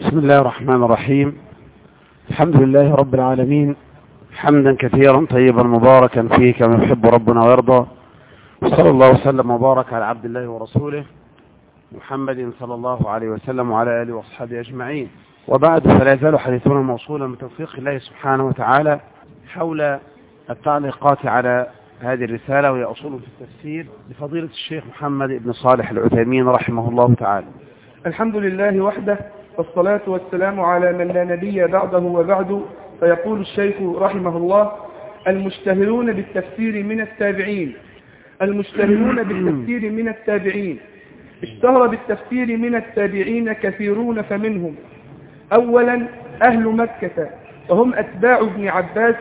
بسم الله الرحمن الرحيم. الحمد لله رب العالمين، حمدا كثيرا طيبا مباركا فيه كما يحب ربنا ويرضى، وصلى الله وسلم وبارك على عبد الله ورسوله محمد صلى الله عليه وسلم وعلى آله وأصحابه أجمعين. وبعد، فلا يزال حديثنا موصولا بتوفيق الله سبحانه وتعالى حول التعليقات على هذه الرسالة، وهي أصول في التفسير لفضيلة الشيخ محمد بن صالح العثيمين رحمه الله تعالى. الحمد لله وحده، والصلاة والسلام على من لا نبي بعده وبعد. فيقول الشيخ رحمه الله: المشتهرون بالتفسير من التابعين. المشتهرون بالتفسير من التابعين. اشتهر بالتفسير من التابعين كثيرون، فمنهم: أولا أهل مكة، وهم أتباع ابن عباس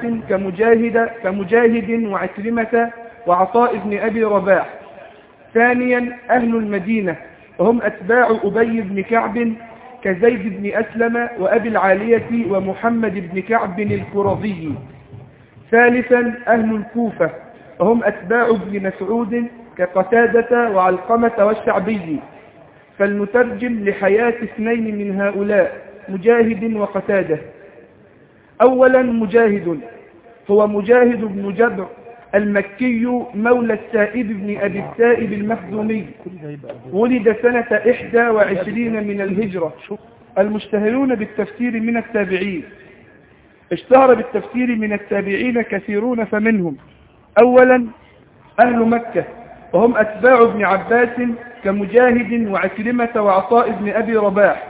كمجاهد وعكرمة وعطاء بن أبي رباح. ثانيا أهل المدينة، وهم أتباع أبي بن كعب كزيد بن أسلم وأبي العالية ومحمد بن كعب القرظي. ثالثا أهل الكوفة، وهم أتباع ابن مسعود كقتادة وعلقمة والشعبي. فلنترجم لحياة اثنين من هؤلاء، مجاهد وقتادة. أولا مجاهد، هو مجاهد بن جبر المكي مولى السائب بن أبي السائب المخزومي، ولد سنة 21 من الهجرة. المشتهرون بالتفسير من التابعين. اشتهر بالتفسير من التابعين كثيرون، فمنهم: أولا أهل مكة، وهم أتباع ابن عباس كمجاهد وعكرمة وعطاء بن أبي رباح.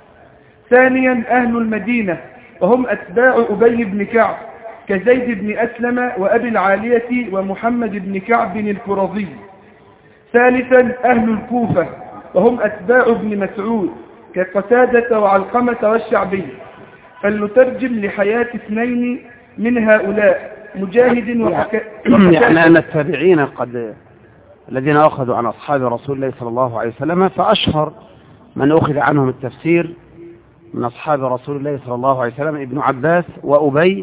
ثانيا أهل المدينة، وهم أتباع أبي بن كعب كزيد بن أسلم وأبي العالية ومحمد بن كعب القرظي. ثالثا أهل الكوفة، وهم أتباع ابن مسعود كقتادة وعلقمة والشعبي. فلنترجم لحياة اثنين من هؤلاء، مجاهد وقتادة. يعني أن التابعين الذين أخذوا عن أصحاب رسول الله صلى الله عليه وسلم، فأشهر من أخذ عنهم التفسير من أصحاب رسول الله صلى الله عليه وسلم ابن عباس وأبي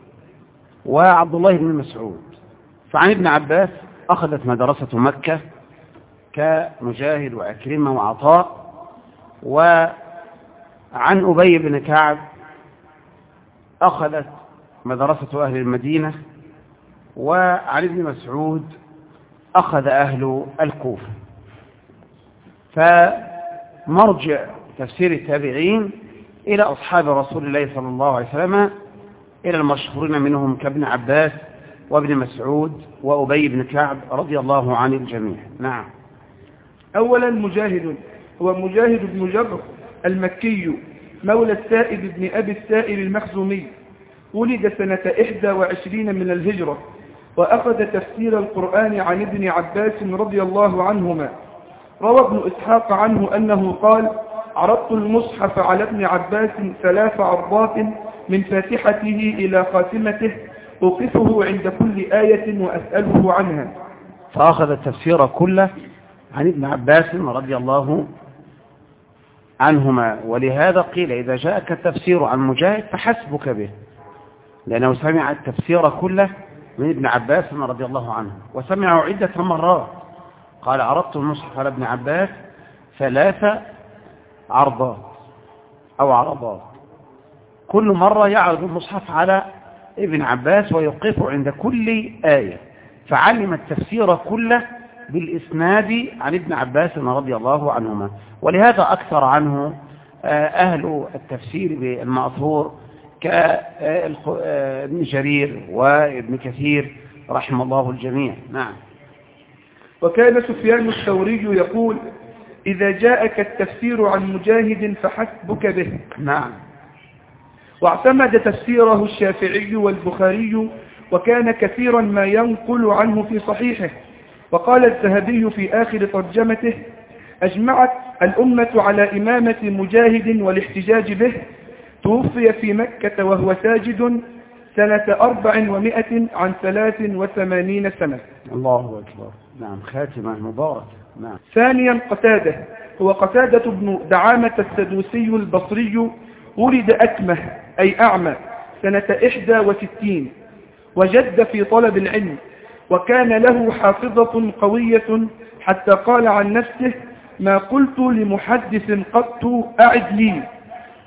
وعبد الله بن مسعود. فعن ابن عباس أخذت مدرسة مكة كمجاهد وعكرمة وعطاء، وعن أبي بن كعب أخذت مدرسة أهل المدينة، وعن ابن مسعود أخذ أهل الكوفة. فمرجع تفسير التابعين إلى أصحاب رسول الله صلى الله عليه وسلم، إلى المشهورين منهم كابن عباس وابن مسعود وأبي بن كعب رضي الله عن الجميع. نعم. أولا مجاهد، هو مجاهد بن جبر المكي مولى السائب بن أبي السائب المخزومي، ولد سنة 21 من الهجرة، وأخذ تفسير القرآن عن ابن عباس رضي الله عنهما. روى ابن إسحاق عنه أنه قال: عرضت المصحف على ابن عباس 3 عرضات من فاتحته إلى خاتمته، أوقفه عند كل آية وأسأله عنها. فأخذ التفسير كله عن ابن عباس رضي الله عنهما. ولهذا قيل: إذا جاءك التفسير عن مجاهد فحسبك به، لأنه سمع التفسير كله من ابن عباس رضي الله عنه، وسمعه عدة مرات. قال: عرضت المصحف على ابن عباس 3 عرضات أو عرضات، كل مرة يعرض المصحف على ابن عباس ويوقفه عند كل آية، فعلم التفسير كله بالإسناد عن ابن عباس رضي الله عنهما. ولهذا أكثر عنه أهل التفسير بالمأثور كابن جرير وابن كثير رحمه الله الجميع. نعم. وكان سفيان الثوري يقول: إذا جاءك التفسير عن مجاهد فحسبك به. نعم. واعتمد تفسيره الشافعي والبخاري، وكان كثيرا ما ينقل عنه في صحيحه. وقال الذهبي في آخر ترجمته: أجمعت الأمة على إمامة مجاهد والاحتجاج به، توفي في مكة وهو ساجد سنة 400 عن 83 سنة. الله أكبر. نعم، خاتمة مبارك. نعم. ثانيا قتادة، هو قتادة بن دعامة السدوسي البصري، ولد أكمه أي أعمى سنة 61، وجد في طلب العلم، وكان له حافظة قوية حتى قال عن نفسه: ما قلت لمحدث قط أعد لي،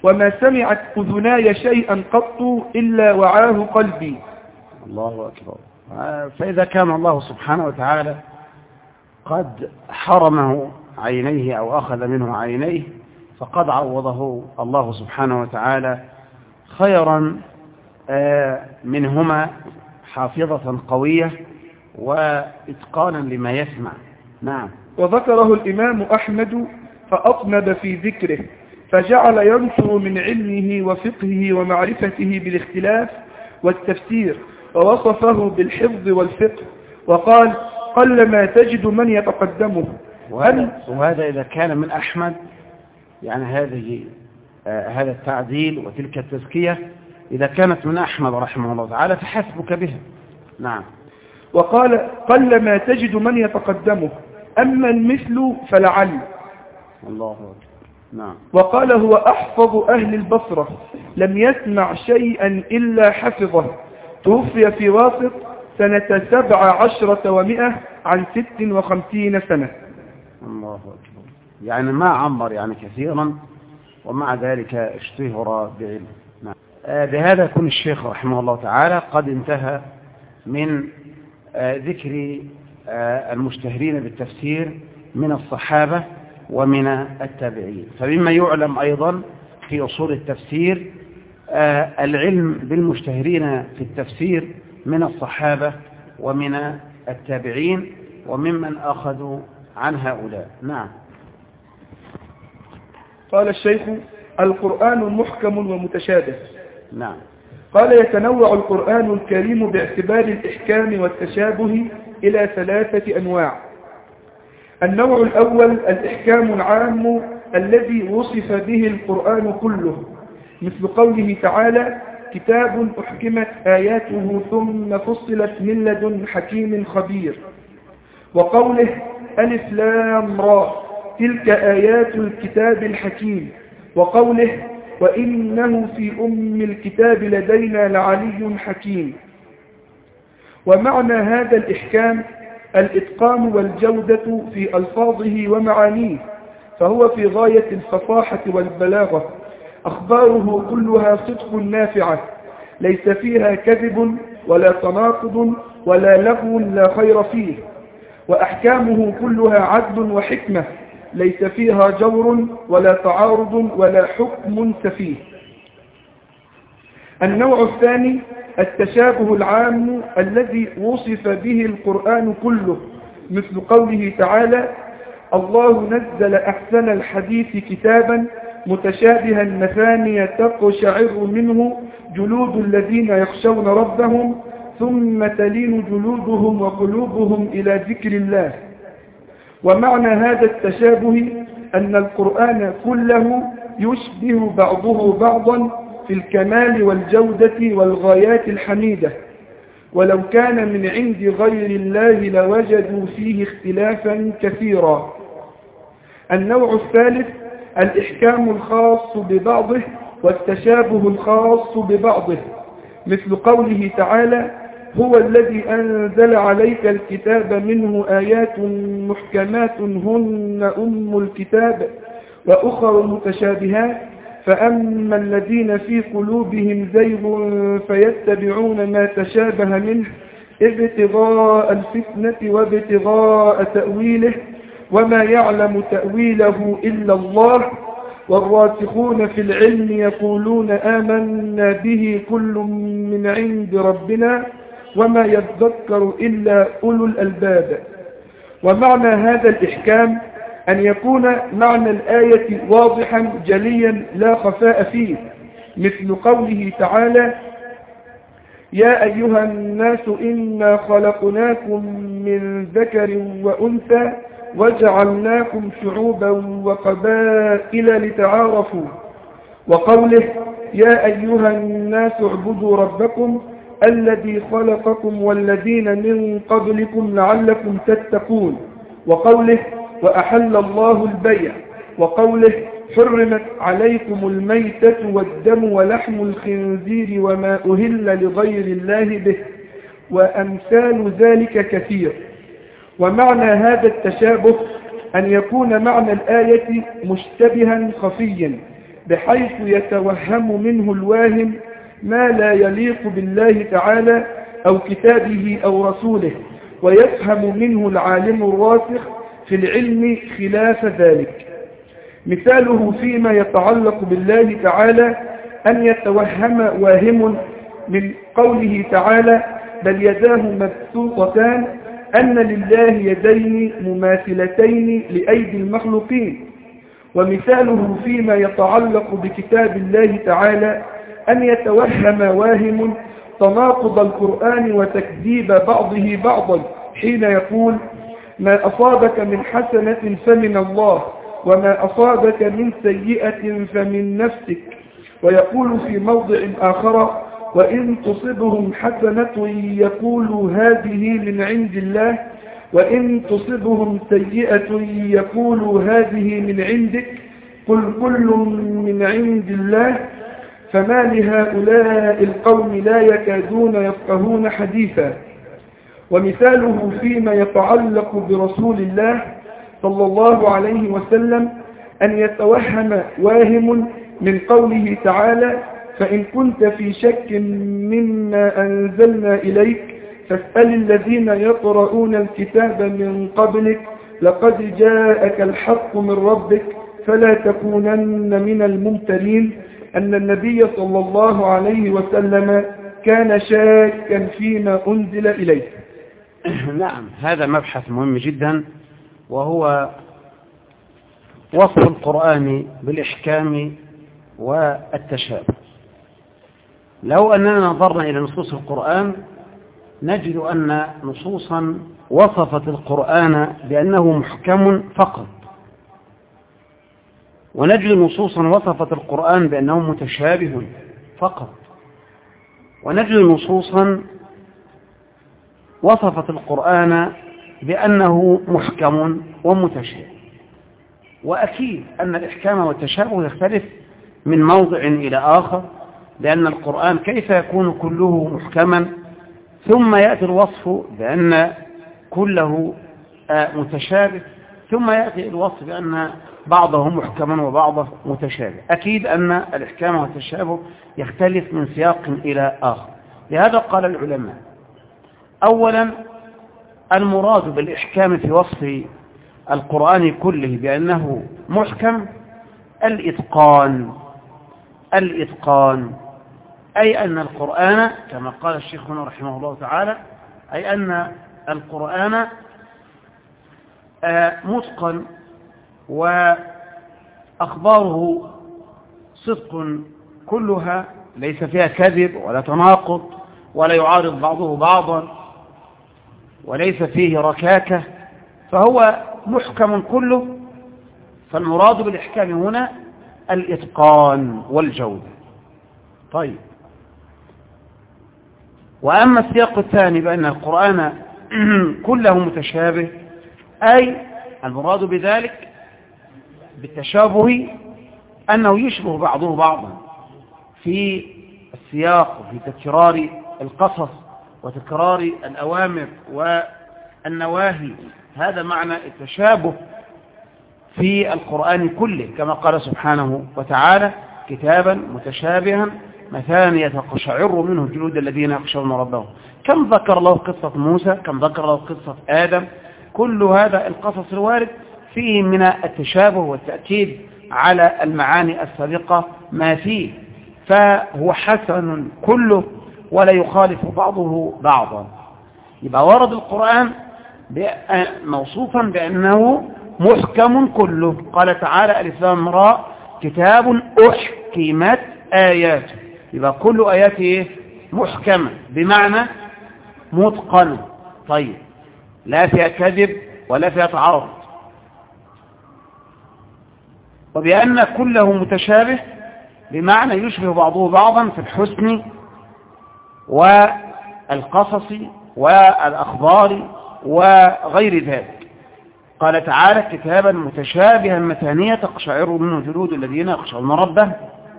وما سمعت أذناي شيئا قط إلا وعاه قلبي. الله أكبر. فإذا كان الله سبحانه وتعالى قد حرمه عينيه أو أخذ منه عينيه، فقد عوضه الله سبحانه وتعالى خيرا منهما، حافظة قوية وإتقانا لما يسمع. نعم. وذكره الإمام أحمد فأطنب في ذكره، فجعل ينشر من علمه وفقهه ومعرفته بالاختلاف والتفسير، ووصفه بالحفظ والفقه، وقال قل ما تجد من يتقدمه. وهذا إذا كان من أحمد، يعني هذا التعديل وتلك التزكية إذا كانت من أحمد رحمه الله تعالى فحسبك بها. نعم. وقال قل ما تجد من يتقدمه، أما المثل فلعل. الله أكبر. نعم. وقال هو أحفظ أهل البصرة، لم يسمع شيئا إلا حفظه، توفي في واسط سنة 17 و100 عن 56 سنة. الله أكبر. يعني ما عمر يعني كثيرا، ومع ذلك اشتهر بعلم. نعم. بهذا يكون الشيخ رحمه الله تعالى قد انتهى من ذكر المشتهرين بالتفسير من الصحابة ومن التابعين. فمما يعلم أيضا في أصول التفسير العلم بالمشتهرين في التفسير من الصحابة ومن التابعين وممن أخذوا عن هؤلاء. نعم. قال الشيخ القرآن محكم ومتشابه. نعم. قال يتنوع القرآن الكريم باعتبار الإحكام والتشابه إلى 3 أنواع. النوع الأول الإحكام العام الذي وصف به القرآن كله، مثل قوله تعالى كتاب أحكمت آياته ثم فصلت من لدن حكيم خبير، وقوله ألف لام را تلك آيات الكتاب الحكيم، وقوله وإنه في الكتاب لدينا لعلي حكيم. ومعنى هذا الإحكام الإتقان والجودة في ألفاظه ومعانيه، فهو في غاية الفصاحة والبلاغة، أخباره كلها صدق نافعة ليس فيها كذب ولا تناقض ولا لغو لا خير فيه، وأحكامه كلها عدل وحكمة ليس فيها جور ولا تعارض ولا حكم سفيه. النوع الثاني التشابه العام الذي وصف به القرآن كله، مثل قوله تعالى الله نزل أحسن الحديث كتابا متشابها مثانية تقشعر منه جلود الذين يخشون ربهم ثم تلين جلودهم وقلوبهم إلى ذكر الله. ومعنى هذا التشابه أن القرآن كله يشبه بعضه بعضا في الكمال والجودة والغايات الحميدة، ولو كان من عند غير الله لوجدوا فيه اختلافا كثيرا. النوع الثالث الإحكام الخاص ببعضه والتشابه الخاص ببعضه، مثل قوله تعالى هو الذي أنزل عليك الكتاب منه آيات محكمات هن الكتاب وأخر متشابهات، فأما الذين في قلوبهم زيغ فيتبعون ما تشابه منه ابتغاء الفتنة وابتغاء تأويله وما يعلم تأويله إلا الله، والراسخون في العلم يقولون آمنا به كل من عند ربنا وما يذكر إلا أولو الألباب. ومعنى هذا الإحكام أن يكون معنى الآية واضحا جليا لا خفاء فيه، مثل قوله تعالى يا أيها الناس إنا خلقناكم من ذكر وأنثى وجعلناكم شعوبا وقبائل لتعارفوا، وقوله يا أيها الناس اعبدوا ربكم الذي خلقكم والذين من قبلكم لعلكم تتقون، وقوله وأحل الله البيع، وقوله حرمت عليكم الميتة والدم ولحم الخنزير وما أهل لغير الله به، وأمثال ذلك كثير. ومعنى هذا التشابه أن يكون معنى الآية مشتبها خفيا، بحيث يتوهم منه الواهم ما لا يليق بالله تعالى أو كتابه أو رسوله، ويفهم منه العالم الراسخ في العلم خلاف ذلك. مثاله فيما يتعلق بالله تعالى أن يتوهم واهم من قوله تعالى بل يداه مبسوطتان أن لله يدين مماثلتين لأيدي المخلوقين. ومثاله فيما يتعلق بكتاب الله تعالى أن يتوهم واهم تناقض القرآن وتكذيب بعضه بعضا حين يقول ما أصابك من حسنة فمن الله وما أصابك من سيئة فمن نفسك. ويقول في موضع آخر وإن تصبهم حسنة يقولوا هذه من عند الله وإن تصبهم سيئة يقولوا هذه من عندك قل كل من عند الله فما لهؤلاء القوم لا يكادون يفقهون حديثا. ومثاله فيما يتعلق برسول الله صلى الله عليه وسلم أن يتوهم واهم من قوله تعالى فإن كنت في شك مما أنزلنا إليك فاسأل الذين يقرؤون الكتاب من قبلك لقد جاءك الحق من ربك فلا تكونن من الممترين. أن النبي صلى الله عليه وسلم كان شاكا فيما أنزل إليه. نعم، هذا مبحث مهم جدا، وهو وصف القرآن بالإحكام والتشابه. لو أننا نظرنا إلى نصوص القرآن نجد أن نصوصا وصفت القرآن بأنه محكم فقط، ونجد نصوصا وصفت القرآن بأنه متشابه فقط، ونجد نصوصا وصفت القرآن بأنه محكم ومتشابه. وأكيد أن الإحكام والتشابه يختلف من موضع إلى آخر، لأن القرآن كيف يكون كله محكما ثم يأتي الوصف بأن كله متشابه، ثم يأتي الوصف بأن بعضه محكما وبعضه متشابه. أكيد أن الإحكام والتشابه يختلف من سياق إلى آخر. لهذا قال العلماء أولا المراد بالإحكام في وصف القرآن كله بأنه محكم الإتقان، أي أن القرآن كما قال الشيخ هنا رحمه الله تعالى، أي أن القرآن متقن وأخباره صدق كلها، ليس فيها كذب ولا تناقض ولا يعارض بعضه بعضا وليس فيه ركاكة، فهو محكم كله. فالمراد بالإحكام هنا الإتقان والجودة. طيب، وأما السياق الثاني بأن القرآن كله متشابه، أي المراد بذلك بالتشابه أنه يشبه بعضه بعضا في السياق وفي تكرار القصص وتكرار الأوامر والنواهي. هذا معنى التشابه في القرآن كله، كما قال سبحانه وتعالى كتابا متشابها مثانية تقشعر منه جلود الذين يخشون ربهم. كم ذكر الله قصة موسى، كم ذكر الله قصة آدم. كل هذا القصص الوارد فيه من التشابه والتأكيد على المعاني السابقة ما فيه، فهو حسن كله ولا يخالف بعضه بعضا. يبقى ورد القرآن موصوفا بأنه محكم كله. قال تعالى ألف لام را كتاب أحكمت آياته، يبقى كل آياته محكمة بمعنى متقنة. طيب، لا فيها كذب ولا فيها تعارض. وبأن كله متشابه بمعنى يشبه بعضه بعضا في الحسن والقصص والأخبار وغير ذلك. قال تعالى كتابا متشابها مثانية تقشعر منه جلود الذين يخشون ربهم.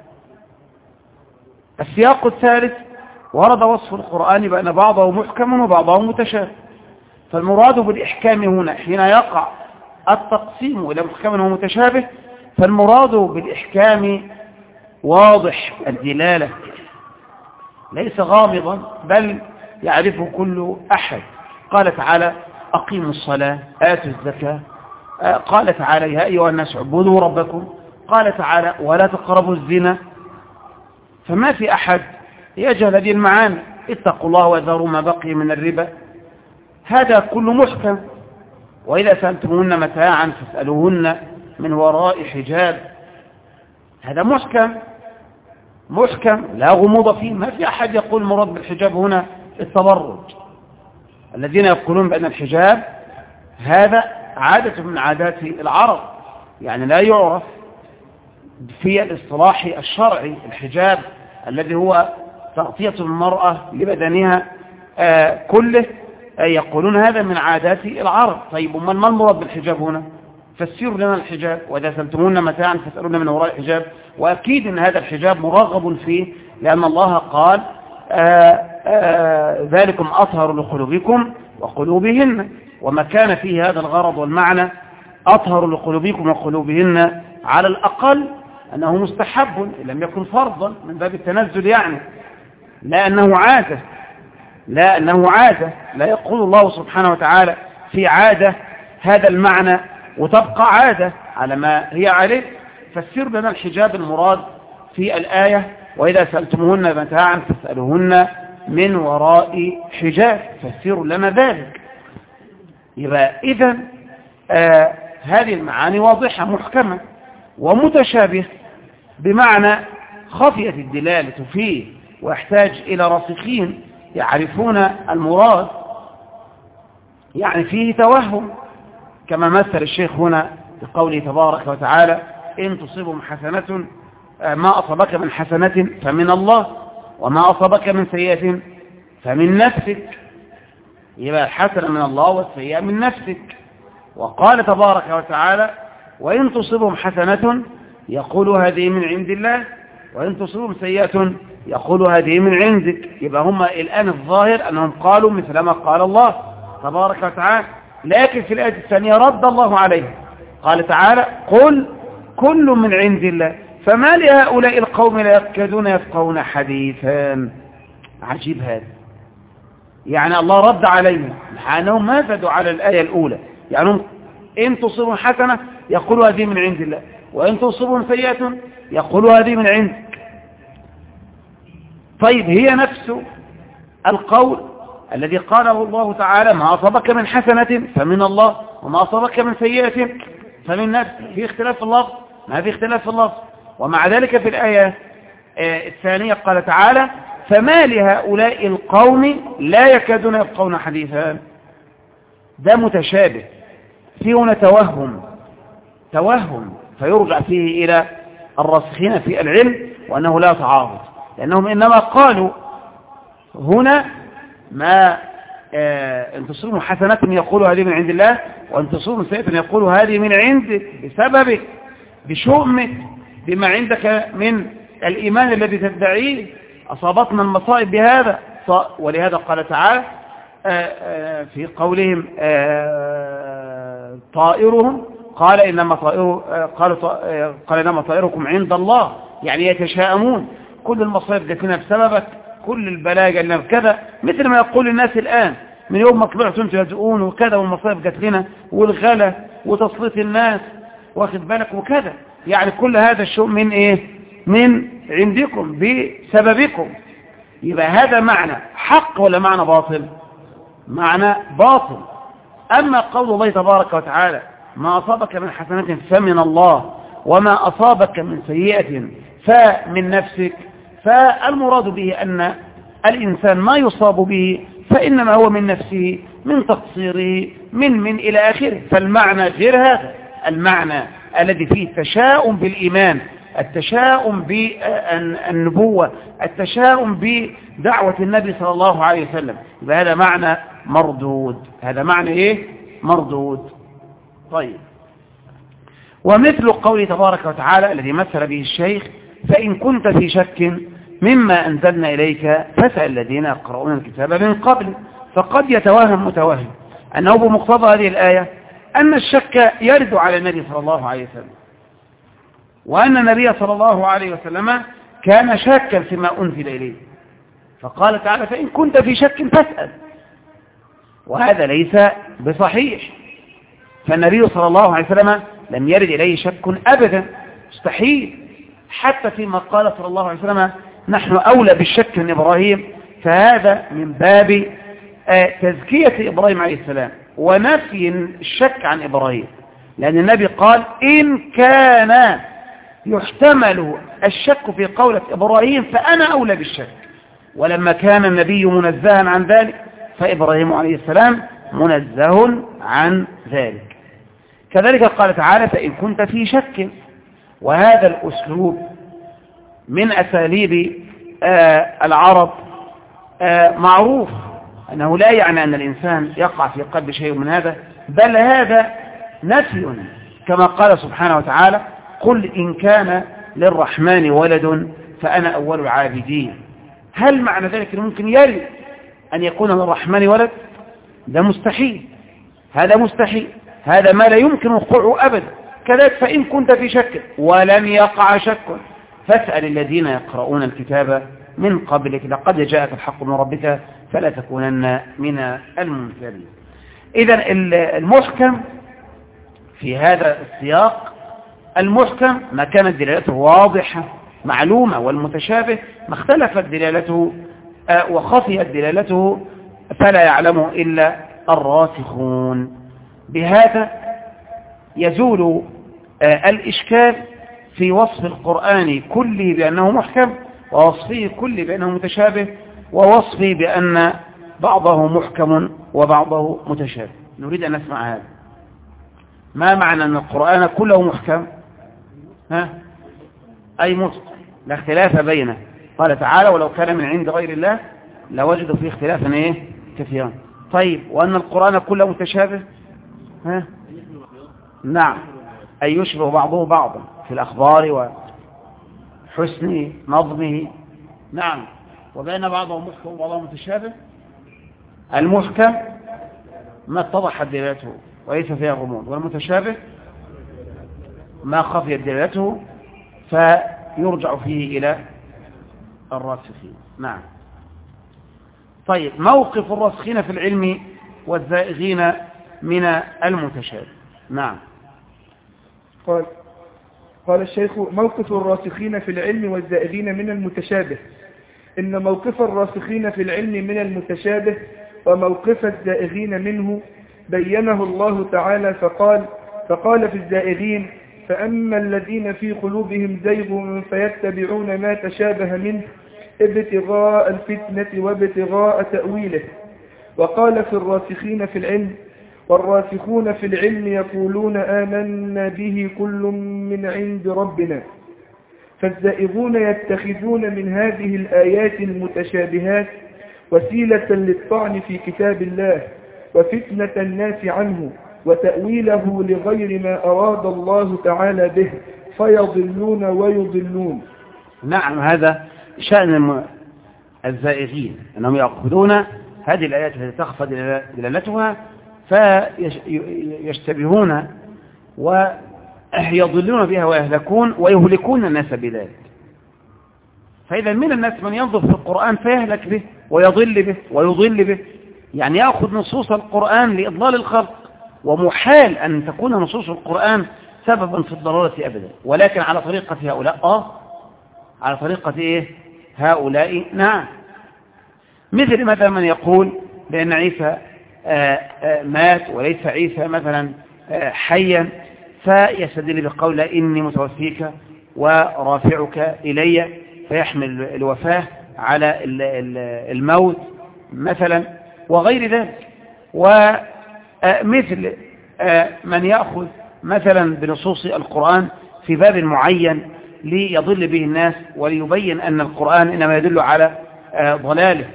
السياق الثالث ورد وصف القرآن بأن بعضه محكم وبعضه متشابه. فالمراد بالإحكام هنا حين يقع التقسيم إلى محكم ومتشابه، فالمراد بالإحكام واضح الدلالة، ليس غامضا بل يعرفه كل أحد. قال تعالى أقيموا الصلاة آتوا الزكاة، قال تعالى يا أيها الناس اعبدوا ربكم، قال تعالى ولا تقربوا الزنا. فما في أحد يجهل هذه المعاني. اتقوا الله وذروا ما بقي من الربا، هذا كله محكم. وإذا سألتموهن متاعا فاسألوهن من وراء حجاب، هذا محكم لا غموض فيه. ما في أحد يقول المراد بالحجاب هنا التبرج. الذين يقولون بأن الحجاب هذا عادة من عادات العرب، يعني لا يعرف في الاصطلاح الشرعي. الحجاب الذي هو تغطية المرأة لبدنها كله، يقولون هذا من عادات العرب. طيب ما المراد بالحجاب هنا؟ فسروا لنا الحجاب. وإذا سألتموهن متاعا فاسألوهن من وراء الحجاب. وأكيد أن هذا الحجاب مرغب فيه، لأن الله قال ذلكم أطهر لقلوبكم وقلوبهن، وما كان فيه هذا الغرض والمعنى أطهر لقلوبكم وقلوبهن على الأقل أنه مستحب إن لم يكن فرضا من باب التنزل، يعني لا أنه عادة. لا يقول الله سبحانه وتعالى في عادة هذا المعنى وتبقى عادة على ما هي عليه. فسر لنا الحجاب المراد في الآية وإذا سألتموهن متاعا فاسألوهن من وراء حجاب، فسروا لنا ذلك. يبقى إذن هذه المعاني واضحة محكمة ومتشابهة، بمعنى خفيت الدلالة فيه ويحتاج إلى راسخين يعرفون المراد، يعني فيه توهم، كما مثل الشيخ هنا بقوله تبارك وتعالى إن تصيبهم حسنة ما أصابك من حسنة فمن الله وما أصابك من سيئة فمن نفسك. يبقى الحسنة من الله والسيئة من نفسك. وقال تبارك وتعالى وإن تصيبهم حسنة يقولوا هذه من عند الله وإن تصيبهم سيئة يقولوا هذه من عندك. يبقى هم الآن الظاهر أنهم قالوا مثل ما قال الله تبارك وتعالى، لكن في الآية الثانية رد الله عليه قال تعالى قل كل من عند الله فما لهؤلاء القوم لا يكادون يفقهون حديثا. عجيب هذا، يعني الله رد عليهم أنهم ما زادوا على الآية الأولى، يعني إن تصيبهم حسنة يقولوا هذه من عند الله وإن تصيبهم سيئة يقولوا هذه من عندك. طيب هي نفس القول الذي قاله الله تعالى ما أصابك من حسنة فمن الله وما أصابك من سيئة فمن نفسك. في اختلاف في اللفظ؟ ما في اختلاف في اللفظ. ومع ذلك في الآية الثانية قال تعالى فما لهؤلاء القوم لا يكادون يفقهون حديثا. ده متشابه، فيه هنا توهم فيرجع فيه إلى الراسخين في العلم وأنه لا تعارض، لأنهم إنما قالوا هنا ما إن تصيبهم حسنة يقولوا هذه من عند الله وإن تصيبهم سيئة يقولوا هذه من عندك بسببك بشؤمك بما عندك من الإيمان الذي تدعيه أصابتنا المصائب بهذا. ولهذا قال تعالى في قولهم طائرهم قال إنما طائركم عند الله، يعني يتشاءمون كل المصائب جاتنا بسببك، كل البلاء جاتنا بكذا، مثل ما يقول الناس الآن من يوم ما طلعتم تهزؤون وكذا والمصائب جات لنا والغلا وتسليط الناس واخد بالك وكذا، يعني كل هذا الشيء من إيه؟ من عندكم بسببكم. يبقى هذا معنى حق ولا معنى باطل؟ معنى باطل. أما قول الله تبارك وتعالى ما أصابك من حسنة فمن الله وما أصابك من سيئة فمن نفسك، فالمراد به أن الإنسان ما يصاب به فإنما هو من نفسه من تقصيره من إلى آخره. فالمعنى غير هذا، المعنى الذي فيه تشاؤم بالإيمان، التشاؤم بالنبوة، التشاؤم بدعوة النبي صلى الله عليه وسلم، يبقى هذا معنى مردود. هذا معنى إيه؟ مردود. طيب، ومثل قوله تبارك وتعالى الذي مثل به الشيخ فإن كنت في شك مما أنزلنا إليك فاسأل الذين يقرؤون الكتاب من قبل. فقد يتوهم متوهم أنه بمقتضى هذه الآية أن الشك يرد على النبي صلى الله عليه وسلم، وأن النبي صلى الله عليه وسلم كان شاكا فيما أنزل إليه، فقال تعالى فإن كنت في شك فاسأل، وهذا ليس بصحيح. فالنبي صلى الله عليه وسلم لم يرد إليه شك أبدا، مستحيل. حتى فيما قال صلى الله عليه وسلم نحن أولى بالشك من إبراهيم، فهذا من باب تزكية إبراهيم عليه السلام ونفي الشك عن إبراهيم، لأن النبي قال إن كان يحتمل الشك في قولة إبراهيم فأنا أولى بالشك، ولما كان النبي منزها عن ذلك فإبراهيم عليه السلام منزه عن ذلك. كذلك قال تعالى فإن كنت في شك، وهذا الأسلوب من أساليب العرب معروف أنه لا يعني أن الإنسان يقع في قلب شيء من هذا، بل هذا نفي، كما قال سبحانه وتعالى قل إن كان للرحمن ولد فأنا أول العابدين. هل معنى ذلك ممكن يرد أن يكون للرحمن ولد؟ ده مستحيل، هذا مستحيل، هذا ما لا يمكن وقوعه أبدا. كذلك فإن كنت في شك ولم يقع شك فاسأل الذين يقرؤون الكتاب من قبلك لقد جاءك الحق من ربك فلا تكونن من الممترين. إذن المحكم في هذا السياق، المحكم ما كانت دلالته واضحة معلومة، والمتشابه ما اختلفت دلالته وخفيت دلالته فلا يعلمه إلا الراسخون. بهذا يزول الإشكال في وصف القرآن كله بأنه محكم، ووصفه كله بأنه متشابه، ووصفه بأن بعضه محكم وبعضه متشابه. نريد أن نسمع هذا. ما معنى أن القرآن كله محكم؟ أي متقن لا اختلاف بينه. قال تعالى ولو كان من عند غير الله لوجدوا فيه اختلافا كثيرا. طيب وأن القرآن كله متشابه؟ نعم، أي يشبه بعضه بعضا في الأخبار وحسن نظمه. نعم، وبين بعضه محكم وبعضه متشابه. المحكم ما اتضحت دلالته وليس فيها غموض، والمتشابه ما خفيت دلالته فيرجع فيه إلى الراسخين. نعم. طيب موقف الراسخين في العلم والزائغين من المتشابه. نعم. قال الشيخ موقف الراسخين في العلم والزائغين من المتشابه. إن موقف الراسخين في العلم من المتشابه وموقف الزائغين منه بينه الله تعالى فقال في الزائغين فأما الذين في قلوبهم زيغ فيتبعون ما تشابه منه ابتغاء الفتنة وابتغاء تأويله. وقال في الراسخين في العلم والراسخون في العلم يقولون آمنا به كل من عند ربنا. فالزائغون يتخذون من هذه الآيات المتشابهات وسيلة للطعن في كتاب الله وفتنة الناس عنه وتأويله لغير ما أراد الله تعالى به فيضلون ويضلون. نعم، هذا شأن الزائغين أنهم يأخذون هذه الآيات التي تخفى دلالتها فيشتبهون ويضلون بها ويهلكون ويهلكون الناس بذلك. فإذا من الناس من ينظر في القرآن فيهلك به ويضل به ويضل به، يعني يأخذ نصوص القرآن لإضلال الخلق، ومحال أن تكون نصوص القرآن سببا في الضلالة أبدا، ولكن على طريقة هؤلاء على طريقة هؤلاء. نعم، مثل من يقول بأن عيسى مات وليس عيسى مثلا حيا، فيستدل بقول إني متوفيك ورافعك إلي، فيحمل الوفاة على الموت مثلا وغير ذلك. ومثل من يأخذ مثلا بنصوص القرآن في باب معين ليضل به الناس وليبين أن القرآن إنما يدل على ضلاله.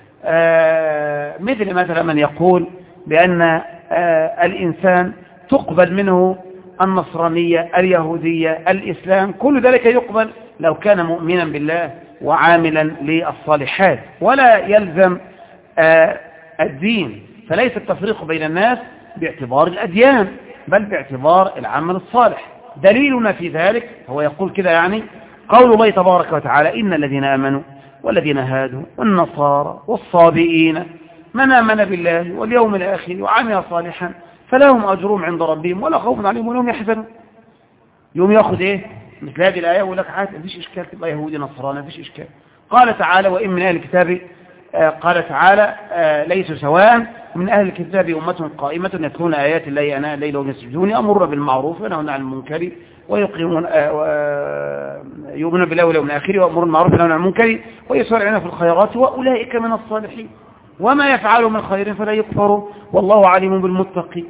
مثل من يقول بأن الإنسان تقبل منه النصرانية اليهودية الإسلام، كل ذلك يقبل لو كان مؤمنا بالله وعاملا للصالحات، ولا يلزم الدين. فليس التفريق بين الناس باعتبار الأديان بل باعتبار العمل الصالح. دليلنا في ذلك هو يقول كده يعني قول الله تبارك وتعالى إن الذين آمنوا والذين هادوا والنصارى والصابئين من آمن بالله واليوم الآخر وعمل صالحا فلهم أجرهم عند ربهم ولا خوف عليهم ولا هم يحزنون. يوم يأخذ إيه مثل هذه الآية ويقول لك عاد مفيش إشكال تبقى يهودي نصراني مفيش إشكال. قال تعالى وإن من أهل الكتاب قال تعالى ليسوا سواء من أهل الكتاب أمة قائمة يتلون آيات الله أناء الليل وهم يسجدون يأمرون بالمعروف وينهون عن المنكر ويقيمون يؤمنون بالله واليوم الآخر ويأمرون بالمعروف وينهون عن المنكر ويسارعون في الخيرات وأولئك من الصالحين وما يفعلوا من خير فلا يكفروا والله عليم بالمتقين.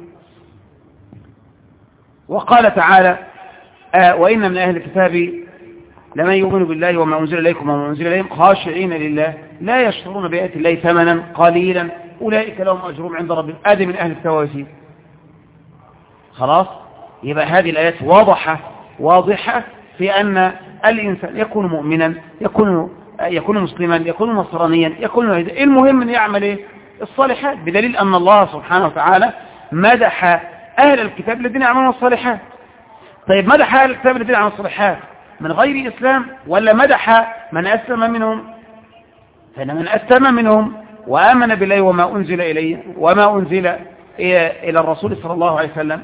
وقال تعالى وإن من أهل الكتاب لمن يؤمن بالله وما أنزل إليكم وما أنزل إليهم خاشعين لله لا يشترون بآيات الله ثمنا قليلا أولئك لهم أجرهم عند ربهم. آدي من أهل التوازين. خلاص يبقى هذه الآيات واضحة في أن الإنسان يكون مؤمنا يكون مسلما يكون نصرانيا يكون المهم أن يعمل إيه؟ الصالحات بدليل أن الله سبحانه وتعالى مدح أهل الكتاب الذين يعملون الصالحات. طيب مدح أهل الكتاب الذين يعملون الصالحات من غير إسلام ولا مدح من أسلم منهم؟ فإن من أسلم منهم وآمن بالله وما أنزل إليه وما أنزل إلى الرسول صلى الله عليه وسلم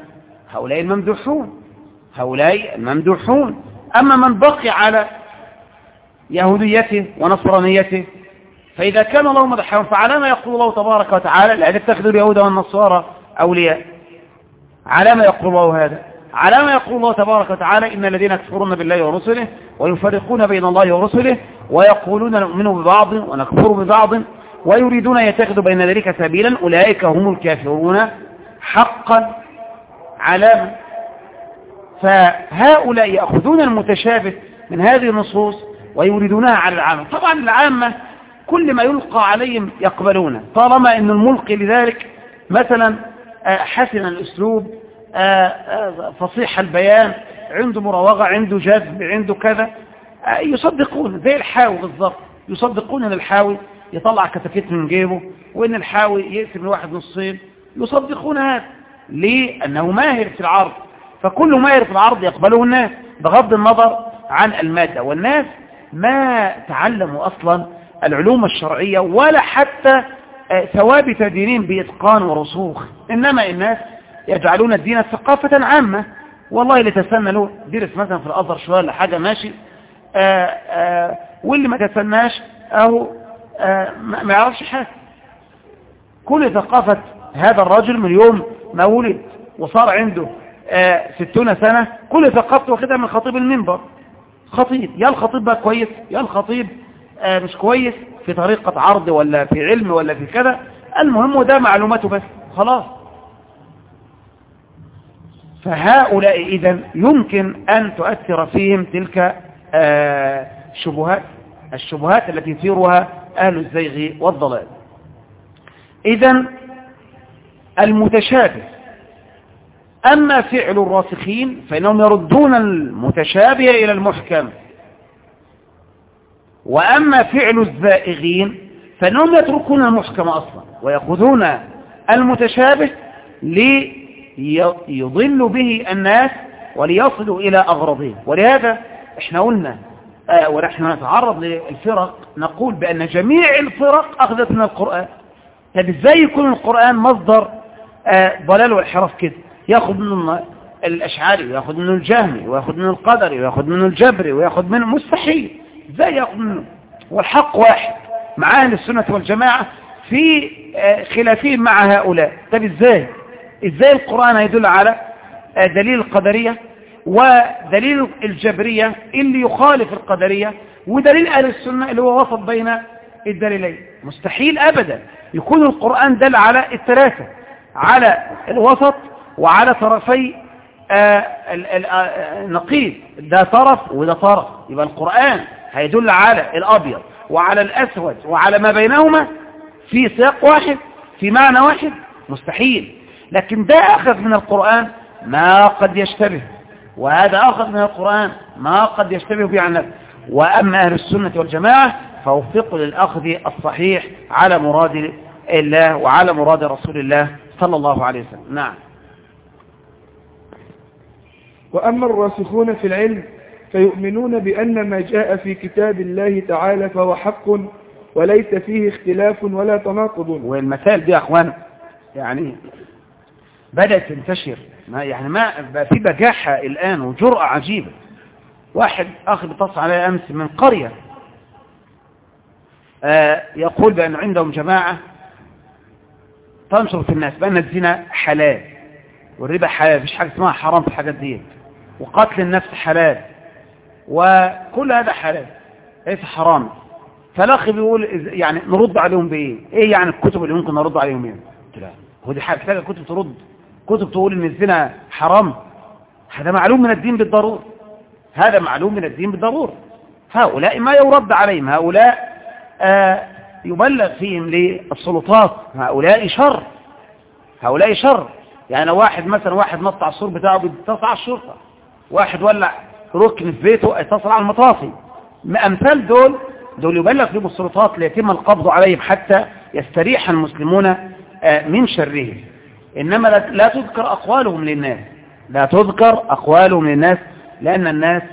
هؤلاء الممدوحون. أما من بقي على يهوديته ونصرانيته فإذا كان الله مدحهم فعلى ما يقول الله تبارك وتعالى لا تتخذوا اليهود والنصارى أولياء؟ على ما يقول الله هذا؟ على ما يقول الله تبارك وتعالى إن الذين يكفرون بالله ورسله ويفرقون بين الله ورسله ويقولون نؤمن ببعض ونكفر ببعض ويريدون يتخذوا بين ذلك سبيلا أولئك هم الكافرون حقا. علامة. فهؤلاء يأخذون المتشابه من هذه النصوص ويريدونها على العامة. طبعا العامة كل ما يلقى عليهم يقبلونه طالما أن الملقي لذلك مثلا حسن الأسلوب فصيح البيان عنده مراوغة عنده جذب عنده كذا يصدقون. زي الحاوي بالضبط يصدقون أن الحاوي يطلع كتاكيت من جيبه وأن الحاوي يقسم الواحد نصين يصدقون هذا. ليه؟ أنه ماهر في العرض فكل ماهر في العرض يقبله الناس بغض النظر عن المادة. والناس ما تعلموا أصلا العلوم الشرعية ولا حتى ثوابت دينين بإتقان ورسوخ إنما الناس يجعلون الدين ثقافة عامة. والله اللي تسنى له درس مثلا في الأزهر شوية لحاجة ماشي واللي ما تسناش أهو ما يعرفش حاجة. كل ثقافة هذا الرجل من يوم ما ولد وصار عنده 60 سنة كل ثقافته واخدها من خطيب المنبر. خطيب يا الخطيب بقى كويس يا الخطيب مش كويس في طريقة عرض ولا في علم ولا في كذا المهم وده معلوماته بس خلاص. فهؤلاء إذن يمكن أن تؤثر فيهم تلك الشبهات التي يثيرها أهل الزيغ والضلال. إذن المتشابه. أما فعل الراسخين فإنهم يردون المتشابه إلى المحكم وأما فعل الزائغين فإنهم يتركون المحكم أصلا ويأخذون المتشابه ليضل به الناس وليصلوا إلى أغراضهم. ولهذا احنا قلنا ونحن نتعرض للفرق نقول بأن جميع الفرق أخذت من القرآن. طب ازاي يكون القرآن مصدر ضلال والحراف كده؟ ياخذ منه الأشعري وياخذ منه الجهمي وياخذ منه القدري وياخذ منه الجبري وياخذ منه مستحيل. ازاي ياخذ منه؟ والحق واحد مع أهل السنة والجماعة في خلافين مع هؤلاء. طب ازاي القرآن يدل على دليل القدرية ودليل الجبرية اللي يخالف القدرية ودليل أهل السنة اللي هو وسط بين الدليلين؟ مستحيل أبدا يكون القرآن دل على الثلاثة على الوسط وعلى طرفي النقيض ده طرف وده طرف. يبقى القرآن هيدل على الأبيض وعلى الأسود وعلى ما بينهما في سياق واحد في معنى واحد؟ مستحيل. لكن ده أخذ من القرآن ما قد يشتبه وهذا أخذ من القرآن ما قد يشتبه به عن نفسه. وأما أهل السنة والجماعة فوفقوا للأخذ الصحيح على مراد الله وعلى مراد رسول الله صلى الله عليه وسلم. نعم. وأما الراسخون في العلم فيؤمنون بأن ما جاء في كتاب الله تعالى فهو حق وليس فيه اختلاف ولا تناقض. والمسائل دي يا أخوان يعني بدأت تنتشر، ما بقى في بجاحة الآن وجرأة عجيبة. واحد أخي بتصل علي أمس من قرية يقول بأن عندهم جماعة تنشر في الناس بأن الزنا حلال والربا حلال، مفيش حاجة اسمها حرام في الحاجات دي، وقتل النفس حلال وكل هذا حلال ليس حرام. فالأخ بيقول يعني نرد عليهم بإيه؟ إيه يعني الكتب اللي ممكن نرد عليهم يعني؟ قلت له هو دي حاجة كتب ترد؟ كتب تقول إن الزنا حرام؟ هذا معلوم من الدين بالضرورة، هذا معلوم من الدين بالضرورة. هؤلاء ما يرد عليهم، هؤلاء يبلغ فيهم للسلطات، هؤلاء شر، هؤلاء شر. يعني واحد مثلا واحد نط على السور بتاعه بيتصل على الشرطة، واحد ولع ركن في بيته يتصل على المطافي. أمثال دول يبلغ فيهم السلطات ليتم القبض عليهم حتى يستريح المسلمون من شرهم. إنما لا تذكر أقوالهم للناس، لا تذكر أقوالهم للناس، لأن الناس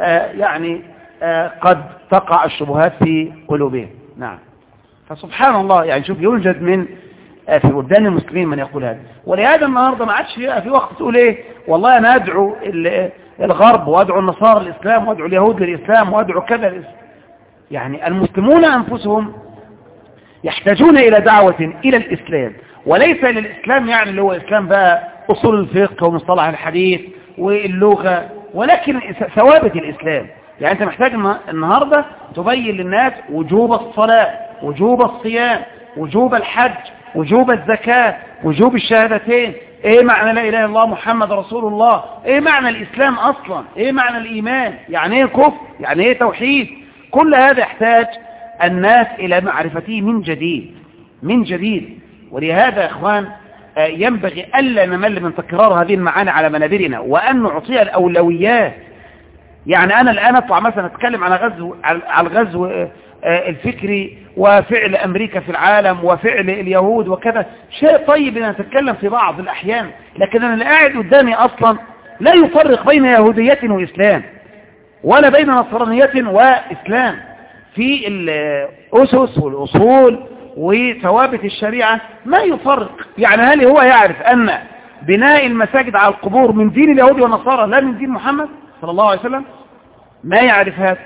قد تقع الشبهات في قلوبهم. نعم. فسبحان الله يعني شوف يوجد من في بلدان المسلمين من يقول هذا. ولهذا النهارده ما عادش في وقت تقول ايه والله انا ادعو الغرب وادعو النصارى الاسلام وادعو اليهود للاسلام وادعو كذا للإسلام. يعني المسلمون انفسهم يحتاجون الى دعوة الى الاسلام، وليس للاسلام يعني اللي هو اسلام بقى اصول الفقه ومصطلح الحديث واللغة، ولكن ثوابت الاسلام. يعني انت محتاج النهاردة تبين للناس وجوب الصلاة، وجوب الصيام، وجوب الحج، وجوب الزكاة، وجوب الشهادتين، ايه معنى لا اله الا الله محمد رسول الله، ايه معنى الاسلام اصلا، ايه معنى الايمان، يعني ايه كفر، يعني ايه توحيد. كل هذا يحتاج الناس الى معرفته من جديد. ولهذا يا اخوان ينبغي الا نمل من تكرار هذه المعاني على منابرنا، وان نعطيها الاولويات. يعني انا الان اطلع مثلا اتكلم على الغزو الفكري وفعل أمريكا في العالم وفعل اليهود وكذا، شيء طيب أن نتكلم في بعض الأحيان، لكن أنا اللي قاعد قدامي أصلا لا يفرق بين يهودية وإسلام ولا بين نصرانية وإسلام في الأسس والأصول وثوابت الشريعة، ما يفرق. يعني هل هو يعرف أن بناء المساجد على القبور من دين اليهود والنصارى لا من دين محمد صلى الله عليه وسلم؟ ما يعرف هذا،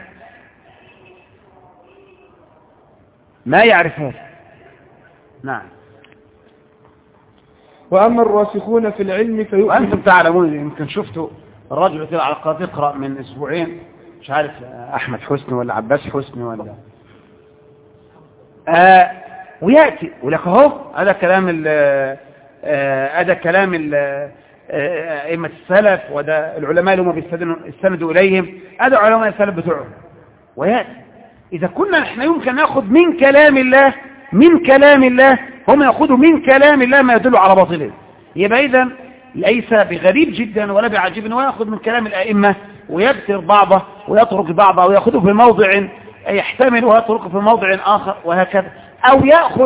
ما يعرف هذا. نعم. وأما الراسخون في العلم فيؤمن. وأنتم تعلمون يمكن شفتوا الرجل كده على القناة يقرأ من أسبوعين، مش عارف أحمد حسني ولا عباس حسني ولا ويأتي ولك اهو هذا كلام أئمة السلف وده العلماء اللي هم بيستندوا إليهم، هذا علماء السلف بتوعهم. ويأتي إذا كنا نحن يمكن نأخذ من كلام الله هم يأخذوا من كلام الله ما يدل على باطله، يبقى إذن ليس بغريب جدا ولا بعجيب أنه يأخذ من كلام الأئمة ويبتر بعضه ويترك بعضه ويأخذه في موضع يحتمل ويتركه في موضع آخر وهكذا، أو يأخذ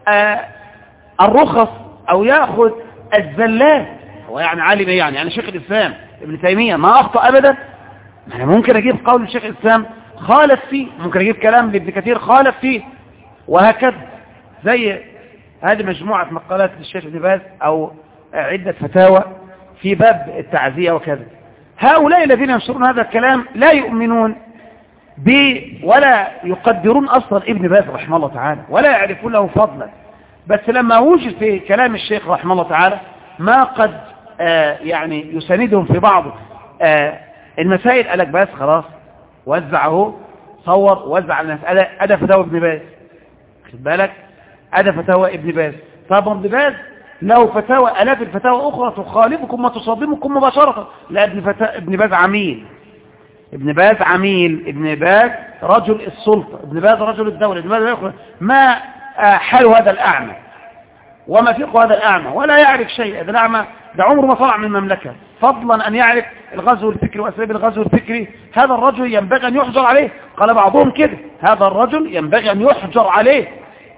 الرخص أو يأخذ الزلات. هو يعني عالم يعني شيخ الإسلام ابن تيمية ما أخطأ أبدا. أنا ممكن أجيب قول الشيخ الإسلام خالف فيه، ممكن أجيب كلام لابن كثير خالف فيه وهكذا. زي هذه مجموعة مقالات للشيخ ابن باز أو عدة فتاوى في باب التعزية وكذا. هؤلاء الذين ينشرون هذا الكلام لا يؤمنون ولا يقدرون أصلا ابن باز رحمه الله تعالى ولا يعرفون له فضلا، بس لما وجد في كلام الشيخ رحمه الله تعالى ما قد يعني يساندهم في بعض المسائل، قالك بس خلاص وزعه صور وزع الناس. أدى فتاوى ابن باز، خد بالك، أدى فتاوى ابن باز. طب ابن باز له فتاوى آلاف الفتاوى أخرى تخالفكم وتصادمكم مباشرة. لا ابن باز عميل، ابن باز رجل السلطة، ابن باز رجل الدولة، ابن باز ما حال هذا الأعمى وما فيق هذا الأعمى ولا يعرف شيء. هذا الأعمى ده عمره ما طلع من المملكة، فضلا أن يعرف الغزو الفكري وأسباب الغزو الفكري. هذا الرجل ينبغي أن يحجر عليه، قال بعضهم كده، هذا الرجل ينبغي أن يحجر عليه،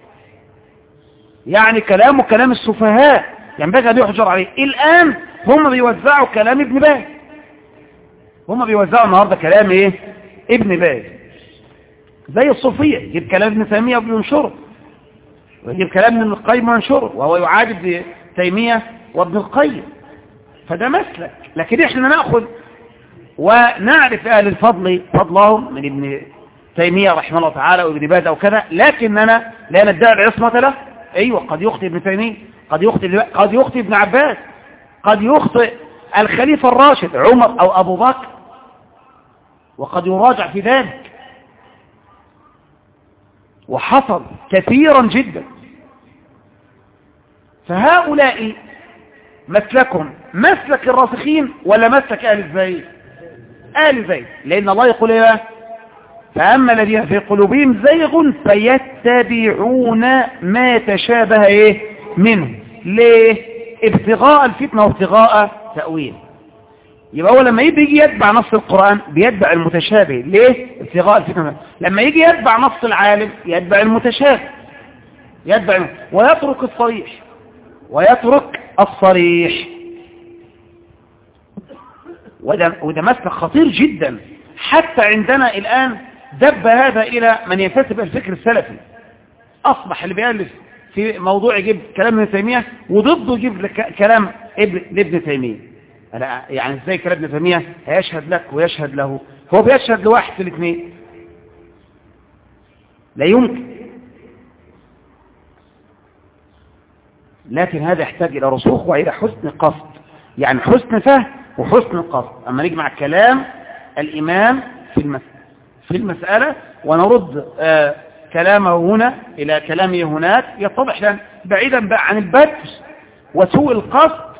يعني كلامه كلام السفهاء ينبغي أن يحجر عليه. الآن هم بيوزعوا كلام ابن باز هم بيوزعوا النهاردة كلام ايه؟ ابن باز، زي الصوفية يجيب كلام ابن تيمية وينشره، ويجيب كلام ابن القيم وينشره، وهو يعادل ابن تيمية وابن القيم. فده مسلك. لكن احنا نأخذ ونعرف أهل الفضل فضلهم من ابن تيمية رحمه الله تعالى وابن باز أو كذا، لكننا لا ندعي العصمة له. أيوة، قد يخطئ ابن تيمية، قد يخطئ ابن عباس، قد يخطئ الخليفة الراشد عمر أو أبو بكر، وقد يراجع في ذلك، وحصل كثيرا جدا. فهؤلاء مسلكهم مسلك الراسخين ولا مسلك أهل الزيغ؟ أهل الزيغ، لأن الله يقول إيه؟ فأما الذين في قلوبهم زيغ فيتبعون ما تشابه إيه منه. ليه؟ ابتغاء الفتنة وابتغاء تأويل. يبقى هو لما يجي يتبع نص القرآن بيتبع المتشابه. ليه؟ ابتغاء الفتنة. لما يجي يتبع نص العالم يتبع المتشابه، يتبع ويترك الصريح، ويترك الصريح. وده مسلك خطير جدا. حتى عندنا الآن دب هذا إلى من ينتسب الفكر السلفي. أصبح اللي بيألف في موضوع يجيب كلام ابن تيمية وضده يجيب كلام ابن تيمية. يعني ازاي كلام ابن تيمية هيشهد لك ويشهد له؟ هو بيشهد لواحد في الاثنين؟ لا يمكن. لكن هذا يحتاج إلى رسوخ وإلى حسن قصد، يعني حسن فهم وحسن قصد. أما نجمع كلام الإمام في المسألة ونرد كلامه هنا إلى كلامه هناك، يتضح لنا بعيدا بقى عن البدء وسوء القصد،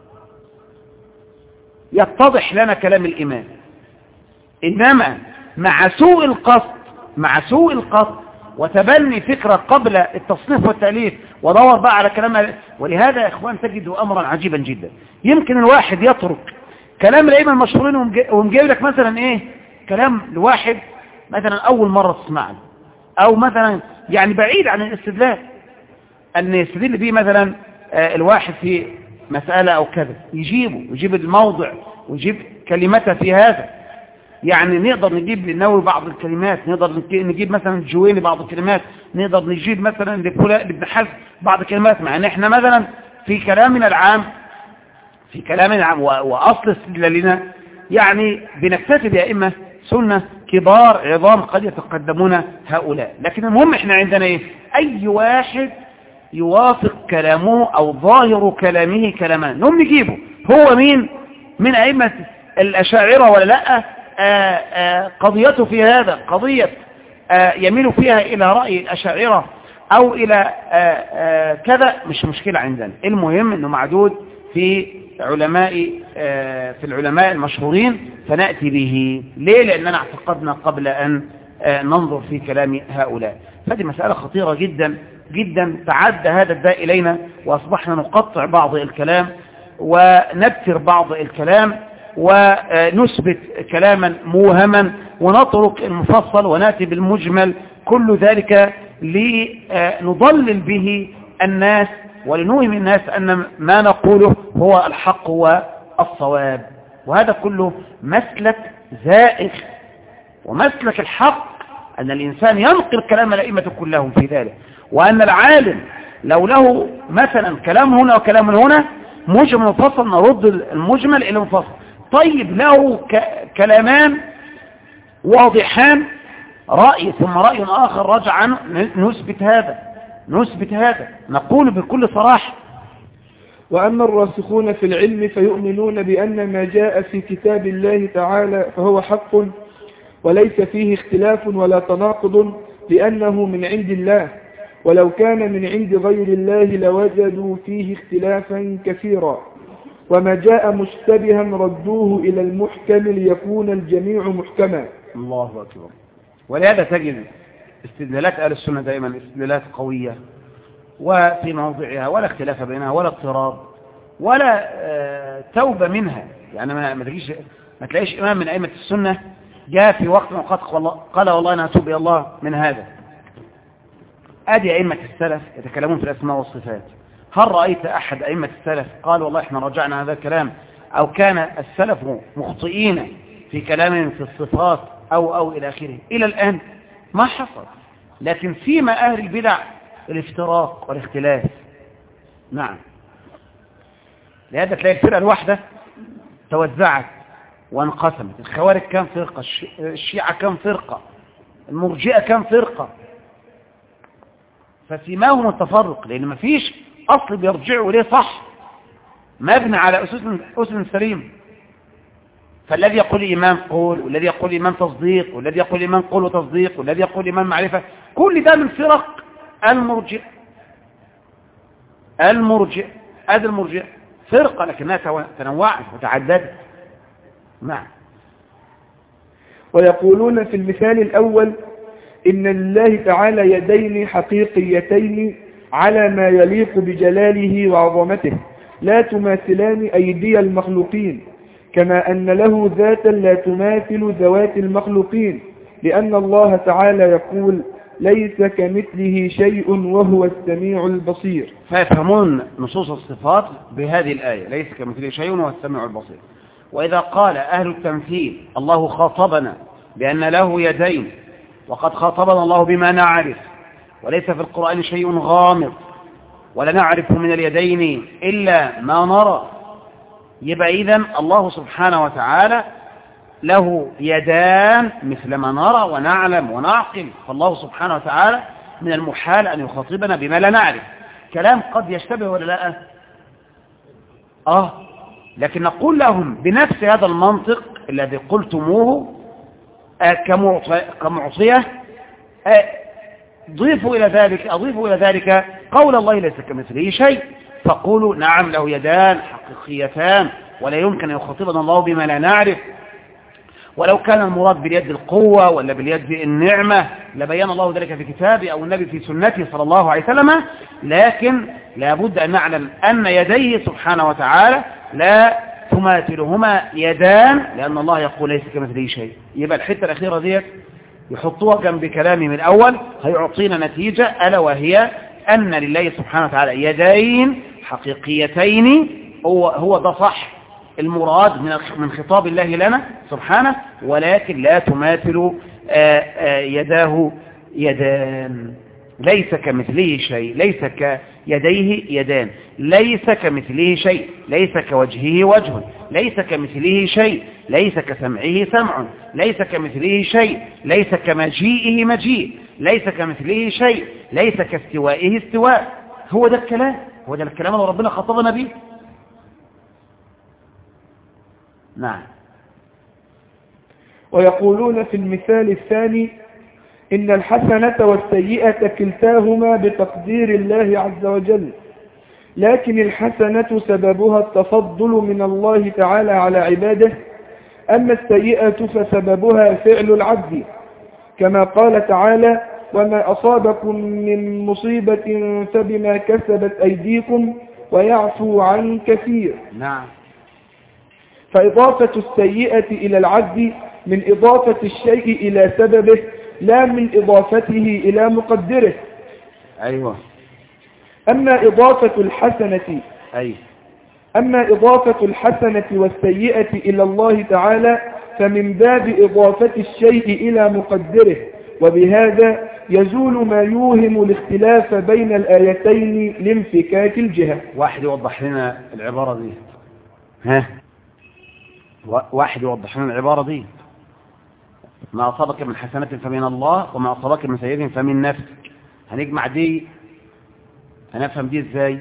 يتضح لنا كلام الإمام. إنما مع سوء القصد وتبني فكرة قبل التصنيف والتأليف ودور بقى على كلام. ولهذا يا إخوان تجدوا أمرا عجيبا جدا. يمكن الواحد يترك كلام الأئمة المشهورين ومجيب لك مثلا إيه كلام لواحد مثلا أول مرة تسمع له، أو مثلا يعني بعيد عن الاستدلال أن يستدل به مثلا الواحد في مسألة أو كذا، يجيب الموضع ويجيب كلمته في هذا. يعني نقدر نجيب للنووي بعض الكلمات، نقدر نجيب مثلا الجويني بعض الكلمات، نقدر نجيب مثلا لابن حزم بعض الكلمات، مع ان احنا مثلا في كلامنا العام واصل استدلالنا يعني بنكتفي بأئمة سنة كبار عظام قد يتقدمون هؤلاء. لكن المهم احنا عندنا ايه؟ اي واحد يوافق كلامه او ظاهر كلامه كلامان نقوم نجيبه. هو مين من أئمة الأشاعرة ولا لا؟ قضيته في هذا قضية يميل فيها إلى رأي الأشاعرة أو إلى كذا، مش مشكلة عندنا. المهم أنه معدود في العلماء المشهورين فنأتي به. ليه؟ لأننا اعتقدنا قبل أن ننظر في كلام هؤلاء. فهذه مسألة خطيرة جدا جدا. تعدى هذا الداء إلينا وأصبحنا نقطع بعض الكلام ونبتر بعض الكلام ونثبت كلاما موهما ونترك المفصل وناتي بالمجمل. كل ذلك لنضلل به الناس ولنوهم الناس أن ما نقوله هو الحق والصواب. وهذا كله مسلك زائغ. ومسلك الحق أن الإنسان ينقل كلام الأئمة كلهم في ذلك، وأن العالم لو له مثلا كلام هنا وكلام هنا مجمل مفصل نرد المجمل إلى مفصل. طيب له كلامان واضحان، رأي ثم رأي آخر رجع عنه، نثبت هذا نقول بكل صراحة. وأما الراسخون في العلم فيؤمنون بأن ما جاء في كتاب الله تعالى فهو حق وليس فيه اختلاف ولا تناقض لأنه من عند الله، ولو كان من عند غير الله لوجدوا فيه اختلافا كثيرا، وما جاء مشتبها ردوه إلى المحكم ليكون الجميع محكما. الله أكبر. ولهذا تجد استدلالات أهل السنة دائما استدلالات قوية وفي موضعها، ولا اختلاف بينها ولا اضطراب ولا توبة منها. يعني ما تلاقيش إمام من أئمة السنة جاء في وقت وقت قال والله أنا أتوب إلى الله من هذا. أدي أئمة السلف يتكلمون في الأسماء والصفات. هل رأيت أحد أئمة السلف قال والله إحنا رجعنا هذا الكلام أو كان السلف مخطئين في كلام في الصفات أو إلى آخره إلى الآن ما حصل. لكن فيما أهل البدع الافتراق والاختلاف. نعم، لهذا تلاقي الفرقة الواحدة توزعت وانقسمت. الخوارج كم فرقة، الشيعة كم فرقة، المرجئة كم فرقة. فسيماهم التفرق، لأن ما فيش أصل بيرجعوا إليه صح مبني على أسس سليم. فالذي يقول إيمان قول، والذي يقول إيمان تصديق، والذي يقول إيمان قول وتصديق، والذي يقول إيمان معرفة، كل ده من فرق المرجئ. هذا المرجئ فرقة لكنها تنوعت وتعددت. نعم. ويقولون في المثال الأول إن لله تعالى يدين حقيقيتين على ما يليق بجلاله وعظمته لا تماثلان أيدي المخلوقين، كما أن له ذاتا لا تماثل ذوات المخلوقين، لأن الله تعالى يقول ليس كمثله شيء وهو السميع البصير. فيفهمون نصوص الصفات بهذه الآية، ليس كمثله شيء وهو السميع البصير. وإذا قال أهل التمثيل الله خاطبنا بأن له يدين، وقد خاطبنا الله بما نعرف، وليس في القرآن شيء غامض ولا نعرف من اليدين إلا ما نرى، يبقى إذن الله سبحانه وتعالى له يدان مثل ما نرى ونعلم ونعقل. فالله سبحانه وتعالى من المحال أن يخاطبنا بما لا نعرف. كلام قد يشتبه ولا لا؟ لكن نقول لهم بنفس هذا المنطق الذي قلتموه كمعصية، أضيفوا إلى ذلك قول الله ليس كمثله شيء، فقولوا نعم له يدان حقيقيتان ولا يمكن أن يخاطبنا الله بما لا نعرف. ولو كان المراد باليد القوة ولا باليد النعمة لبين الله ذلك في كتابه أو النبي في سنته صلى الله عليه وسلم. لكن لابد أن نعلم أن يديه سبحانه وتعالى لا تماثلهما يدان، لأن الله يقول ليس كمثله شيء. يبقى الحتة الأخيرة ديت يحطوها جنب كلامي من الأول هيعطينا نتيجة، ألا وهي أن لله سبحانه وتعالى يدين حقيقيتين. هو ده صح المراد من خطاب الله لنا سبحانه، ولكن لا تماثل يداه يدان. ليس كمثله شيء، ليس كيديه يدان، ليس كمثله شيء، ليس كوجهه وجه، ليس كمثله شيء، ليس كسمعه سمع، ليس كمثله شيء، ليس كمجيئه مجيء، ليس كمثله شيء، ليس كاستوائه استواء. هو ده الكلام اللي ربنا خطبنا به. نعم. ويقولون في المثال الثاني إن الحسنة والسيئة كلتاهما بتقدير الله عز وجل، لكن الحسنة سببها التفضل من الله تعالى على عباده، أما السيئة فسببها فعل العبد، كما قال تعالى وما أصابكم من مصيبة فبما كسبت أيديكم ويعفو عن كثير. نعم. فإضافة السيئة إلى العبد من إضافة الشيء إلى سببه لا من إضافته إلى مقدره. أيوة. أما إضافة الحسنة والسيئة إلى الله تعالى فمن باب إضافة الشيء إلى مقدره، وبهذا يزول ما يوهم الاختلاف بين الآيتين لانفكاك الجهة. واحد يوضح لنا العبارة دي. واحد يوضح لنا العبارة دي. ما أصابك من حسنة فمن الله وما أصابك من سيئة فمن نفسك. هنجمع دي، هنفهم دي ازاي؟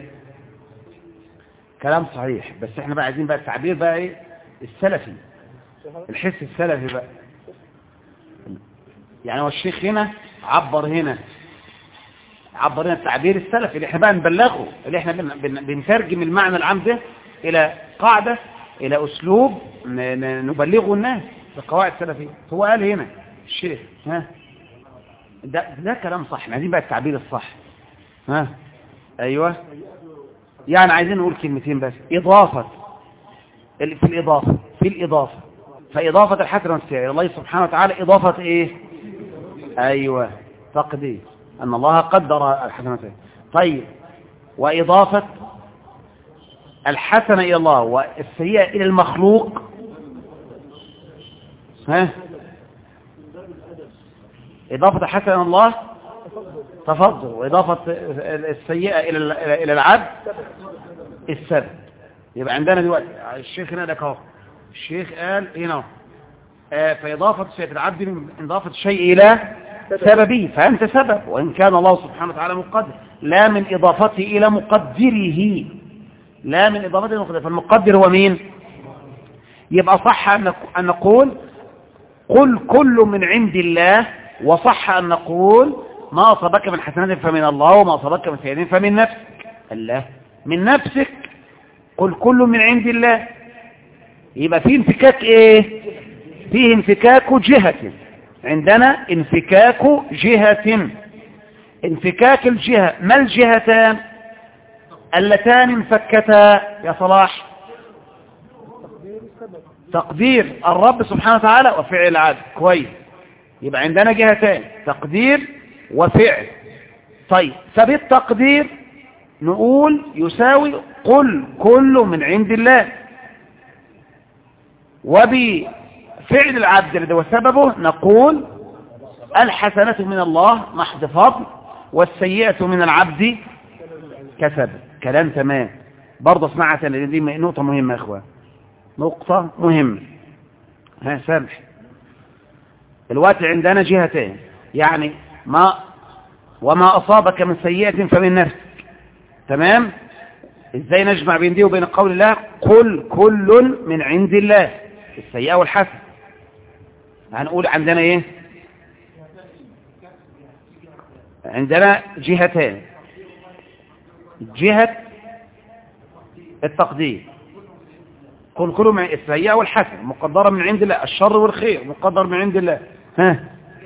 كلام صحيح، بس احنا بقى عايزين بقى التعبير بقى ايه السلفي، الحس السلفي بقى. يعني هو الشيخ هنا عبر هنا التعبير السلفي اللي احنا بقى نبلغه، اللي احنا بنترجم المعنى العام ده الى قاعدة، الى اسلوب نبلغه الناس بقواعد سلفية. هو قال هنا الشيخ ده كلام صح، احنا عايزين بقى التعبير الصح. ايوه، يعني عايزين نقول كلمتين بس. إضافة في الإضافة فإضافة الحسنة والسيئة إلى الله سبحانه وتعالى إضافة إيه؟ أيوة، تقدير أن الله قدر الحسنة والسيئة. طيب، وإضافة الحسنة إلى الله والسيئة إلى المخلوق ها؟ إضافة حسن إلى الله تفضل، وإضافة السيئة إلى العبد السبب. يبقى عندنا دلوقتي الشيخ هنا لك اهو، الشيخ قال هنا فإضافة الشيء العبد من إضافة الشيء إلى سببه، فأنت سبب، وإن كان الله سبحانه وتعالى مقدر، لا من إضافته إلى مقدره، لا من إضافته إلى مقدره، فالمقدر هو مين؟ يبقى صح أن نقول قل كل من عند الله، وصح أن نقول ما أصابك من حسنات فمن الله وما أصابك من سيئات فمن نفسك. الله من نفسك، قل كل من عند الله، يبقى فيه انفكاك ايه؟ فيه انفكاك جهة، عندنا انفكاك جهة. انفكاك الجهة، ما الجهتان اللتان انفكتا يا صلاح؟ تقدير الرب سبحانه وتعالى وفعل العبد. كويس، يبقى عندنا جهتان، تقدير وفعل. طيب فبالتقدير نقول يساوي قل كل من عند الله، وبفعل العبد الذي هو سببه نقول الحسنة من الله محض فضل، والسيئة من العبد كسب. كلام تمام. برضه اسمعها، دي نقطة مهمة يا اخوان، نقطة مهمة. ها سامح، الوقت عندنا جهتين، يعني وما أصابك من سيئة فمن نفسك. تمام؟ ازاي نجمع بين دي وبين قول الله قل كل من عند الله، السيئة والحسن؟ هنقول عندنا ايه؟ عندنا جهتين، جهة التقدير قل كل من السيئة والحسن مقدرة من عند الله، الشر والخير مقدر من عند الله. ها؟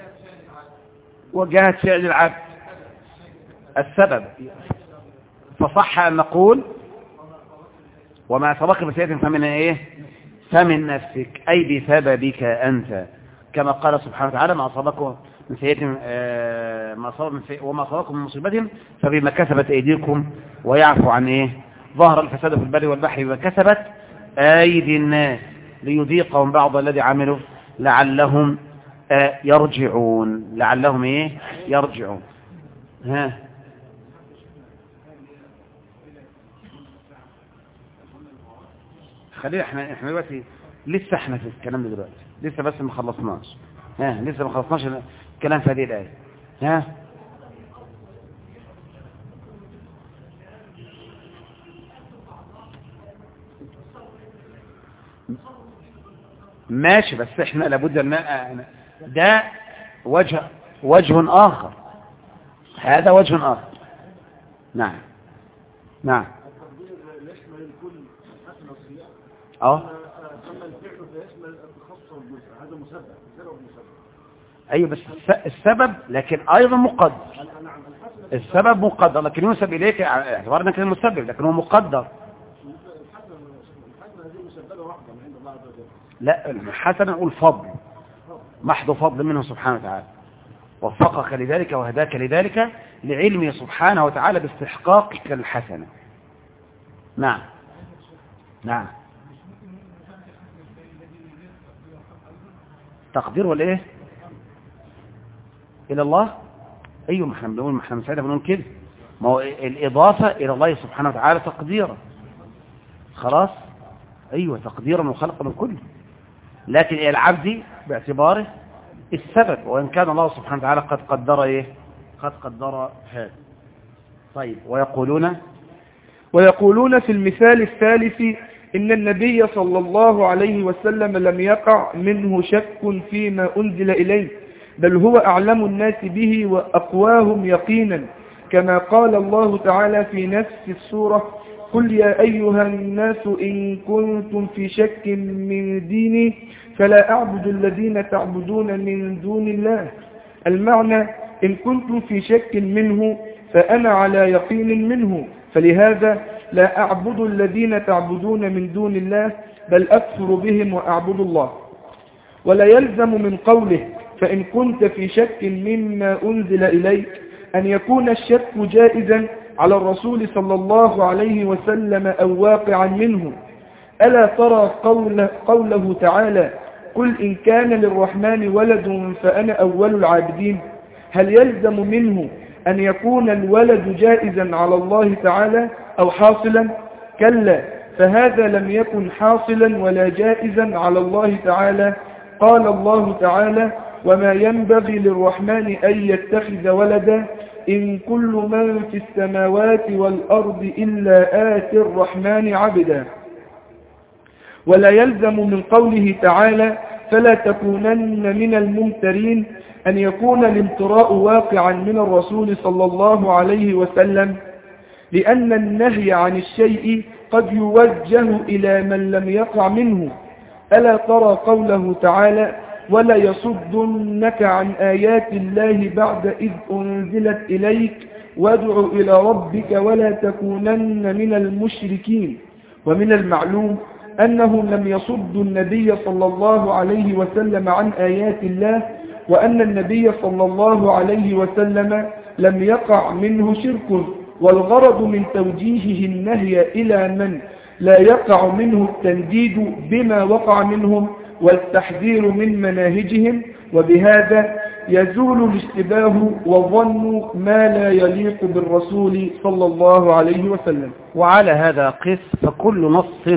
وجهة فعل العبد السبب، فصح أن نقول وما أصابك من سيئة فمن ايه؟ فمن نفسك، أي بسببك أنت، كما قال سبحانه وتعالى ما أصابكم من سيئة وما أصابكم من مصيبة فبما كسبت أيديكم ويعفو عن ايه؟ ظهر الفساد في البر والبحر بما كسبت أيدي الناس ليذيقهم بعض الذي عملوا لعلهم يرجعون. لعلهم ايه؟ يرجعون. ها؟ خلينا احنا دلوقتي لسه احنا في الكلام ده دلوقتي، لسه بس ما خلصناش. ها؟ لسه ما خلصناش الكلام في هذه الآية. ها؟ ماشي، بس احنا لابد ان ده وجه آخر، هذا وجه آخر. نعم نعم. ايوه بس السبب لكن ايضا مقدر، السبب مقدر لكن ينسب اليك اعتبارنا كده المسبب، لكن هو مقدر. لا الحسنة نقول فضل، محض فضل منه سبحانه وتعالى، وفقك لذلك وهداك لذلك لعلمه سبحانه وتعالى باستحقاقك الحسنة. نعم نعم. تقدير ولا ايه؟ الى الله. ايوه، ما احنا بنقول، ما احنا مساعدة بنقول كده، ما هو الاضافة الى الله سبحانه وتعالى تقديرا، خلاص. ايوه تقديرا وخلقا من كله، لكن الى العبد باعتباره السبب، وان كان الله سبحانه وتعالى قد قدر ايه؟ قد قدر هذا. طيب ويقولون في المثال الثالث إن النبي صلى الله عليه وسلم لم يقع منه شك فيما أنزل إليه، بل هو أعلم الناس به وأقواهم يقينا، كما قال الله تعالى في نفس السورة قل يا أيها الناس إن كنتم في شك من ديني فلا أعبد الذين تعبدون من دون الله. المعنى إن كنتم في شك منه فأنا على يقين منه، فلهذا لا أعبد الذين تعبدون من دون الله بل أكفر بهم وأعبد الله. ولا يلزم من قوله فإن كنت في شك مما أنزل إليك أن يكون الشك جائزا على الرسول صلى الله عليه وسلم أو واقعا منه. ألا ترى قوله تعالى قل إن كان للرحمن ولد فأنا أول العابدين، هل يلزم منه أن يكون الولد جائزا على الله تعالى أو حاصلا؟ كلا، فهذا لم يكن حاصلا ولا جائزا على الله تعالى. قال الله تعالى: وما ينبغي للرحمن أن يتخذ ولدا إن كل من في السماوات والأرض إلا آتي الرحمن عبدا. ولا يلزم من قوله تعالى: فلا تكونن من الممترين أن يكون الامتراء واقعا من الرسول صلى الله عليه وسلم، لأن النهي عن الشيء قد يوجه إلى من لم يقع منه. ألا ترى قوله تعالى: ولا يصدنك عن آيات الله بعد إذ أنزلت إليك وادع إلى ربك ولا تكونن من المشركين. ومن المعلوم أنهم لم يصدوا النبي صلى الله عليه وسلم عن آيات الله، وأن النبي صلى الله عليه وسلم لم يقع منه شرك، والغرض من توجيهه النهي إلى من لا يقع منه التنديد بما وقع منهم والتحذير من مناهجهم، وبهذا يزول الاشتباه وظن ما لا يليق بالرسول صلى الله عليه وسلم. وعلى هذا قس، فكل نص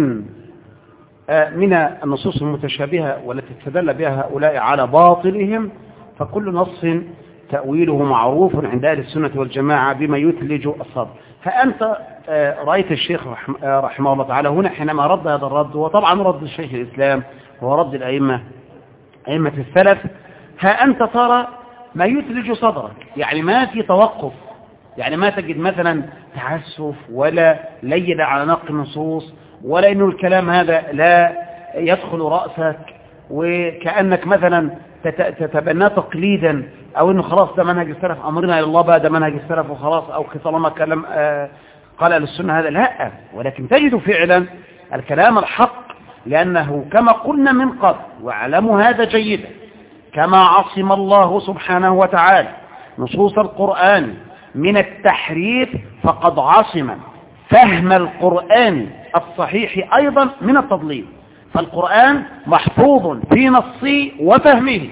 من النصوص المتشابهة والتي استدل بها هؤلاء على باطلهم، فكل نص تأويله معروف عند أهل السنة والجماعة بما يثلج الصدر. فأنت رأيت الشيخ رحمه الله تعالى هنا حينما رد هذا الرد، وطبعا رد الشيخ الإسلام ورد أئمة السلف، ها أنت ترى ما يثلج صدرك، يعني ما في توقف، يعني ما تجد مثلا تعسف ولا لين على نقل النصوص، ولا إنه الكلام هذا لا يدخل رأسك وكأنك مثلا تتبناه تقليدا، أو إنه خلاص ده منهج السلف، أمرنا إلى الله بقى ده منهج السلف وخلاص، أو طالما كلام قال للسنة هذا، لا، ولكن تجد فعلا الكلام الحق، لأنه كما قلنا من قبل واعلموا هذا جيدا، كما عصم الله سبحانه وتعالى نصوص القرآن من التحريف، فقد عصم فهم القرآن الصحيح أيضا من التضليل. فالقرآن محفوظ في نصه وفهمه،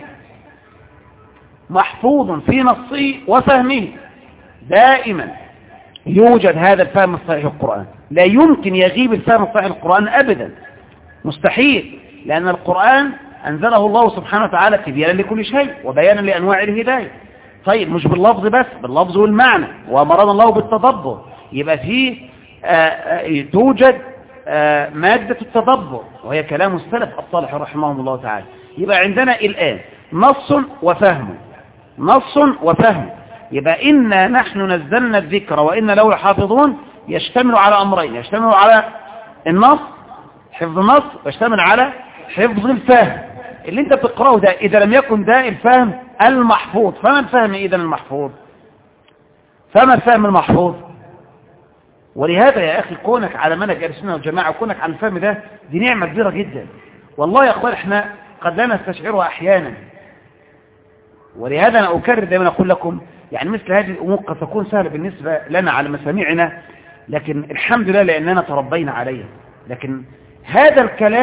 محفوظ في نصه وفهمه، دائما يوجد هذا الفهم الصحيح للقرآن، لا يمكن يغيب الفهم الصحيح للقرآن أبدا، مستحيل، لأن القرآن أنزله الله سبحانه وتعالى تبيانا لكل شيء وبيانا لأنواع الهداية. طيب مش باللفظ بس، باللفظ والمعنى، وأمرنا الله بالتدبر، يبقى فيه توجد مادة التدبر وهي كلام السلف الصالح رحمهم الله تعالى. يبقى عندنا الآن نص وفهم، نص وفهم، يبقى إنا نحن نزلنا الذكر وإنا له لحافظون، يشتمل على أمرين، يشتمل على النص، حفظ النص، ويشتمل على حفظ الفهم اللي انت بتقرأه ده. إذا لم يكن ده الفهم المحفوظ، فما الفهم إذا المحفوظ؟ فما الفهم المحفوظ؟ ولهذا يا أخي كونك على منهج أهل السنة والجماعة وكونك على الفهم ده، دي نعمة كبيرة جدا والله يا أخوان، احنا قد لا نستشعرها أحيانا. ولهذا أنا أكرر دائما أقول لكم، يعني مثل هذه الأمور قد تكون سهلة بالنسبة لنا على مسامعنا، لكن الحمد لله لأننا تربينا عليها. لكن هذا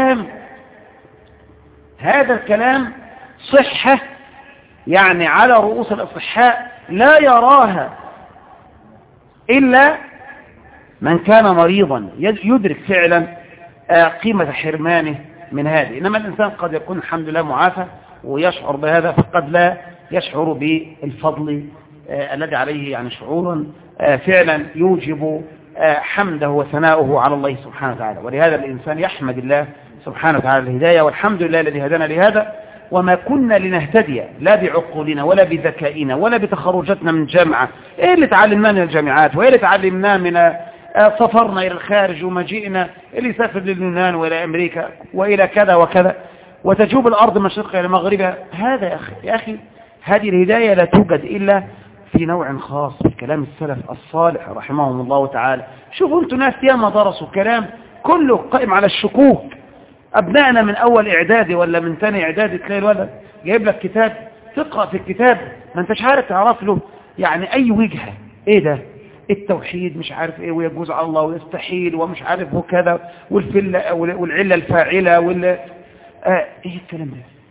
الكلام صحة، يعني على رؤوس الأصحاء لا يراها إلا من كان مريضا يدرك فعلا قيمة حرمانه من هذه. إنما الإنسان قد يكون الحمد لله معافى ويشعر بهذا، فقد لا يشعر بالفضل الذي عليه، يعني شعورا فعلا يوجب حمده وثناؤه على الله سبحانه وتعالى. ولهذا الإنسان يحمد الله سبحانه وتعالى الهداية، والحمد لله الذي هدانا لهذا، وما كنا لنهتدي لا بعقولنا ولا بذكائنا ولا بتخرجاتنا من جامعة. إيه اللي تعلمناه من الجامعات، وإيه اللي تعلمناه من سفرنا إلى الخارج ومجيئنا، اللي سافر لليونان وإلى أمريكا وإلى كذا وكذا، وتجوب الأرض مشرقها إلى مغربها. هذا يا أخي هذه الهداية لا توجد إلا في نوع خاص بكلام السلف الصالح رحمهم الله تعالى. شوفوا انتوا ناس ياما درسوا كلام كله قائم على الشكوك. أبنائنا من أول إعدادي ولا من ثاني إعدادي تلاقي الولد جايب لك كتاب، تقرأ في الكتاب ما انتش عارف تعرف له يعني أي وجهة. إيه ده؟ التوحيد مش عارف إيه، ويجوز على الله ويستحيل ومش عارف هو كذا، والعلة الفاعلة إيه الكلام ده؟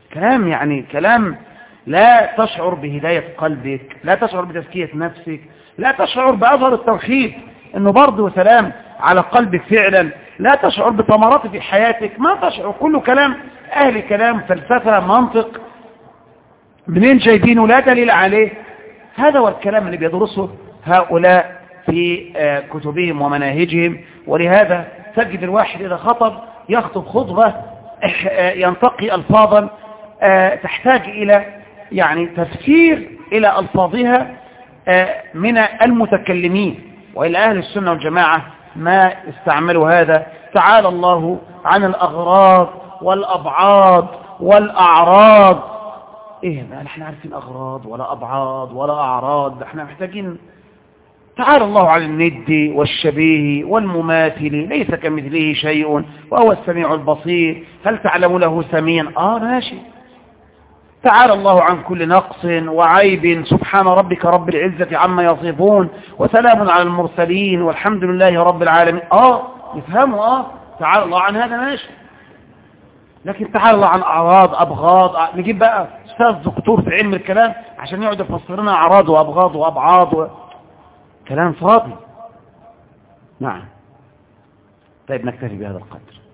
كلام يعني كلام لا تشعر بهداية قلبك، لا تشعر بتزكية نفسك، لا تشعر بأثر التوحيد انه برضه وسلام على قلبك فعلا، لا تشعر بثمراته في حياتك، ما تشعر، كله كلام اهل كلام، فلسفة، منطق، منين جايبينه، لا دليل عليه. هذا هو الكلام اللي بيدرسه هؤلاء في كتبهم ومناهجهم. ولهذا تجد الواحد إذا يخطب خطبة ينتقي ألفاظا تحتاج إلى يعني تفسير إلى ألفاظها من المتكلمين، وإلى أهل السنة والجماعة ما استعملوا هذا. تعالى الله عن الأغراض والأبعاد والأعراض. إيه ما نحن عارفين أغراض ولا أبعاد ولا أعراض، احنا محتاجين. تعالى الله عن الند والشبيه والمماثل، ليس كمثله شيء وهو السميع البصير، هل تعلم له سميع؟ ماشي. تعالى الله عن كل نقص وعيب، سبحان ربك رب العزة عما يصفون وسلام على المرسلين والحمد لله رب العالمين. يفهموا تعالى الله عن هذا ماشي، لكن تعالى الله عن أعراض أبغاض، نجيب بقى أستاذ دكتور في علم الكلام عشان يقعد يفسر لنا أعراض وأبغاض وأبعاض كلام فاضي. نعم. طيب نكتفي بهذا القدر.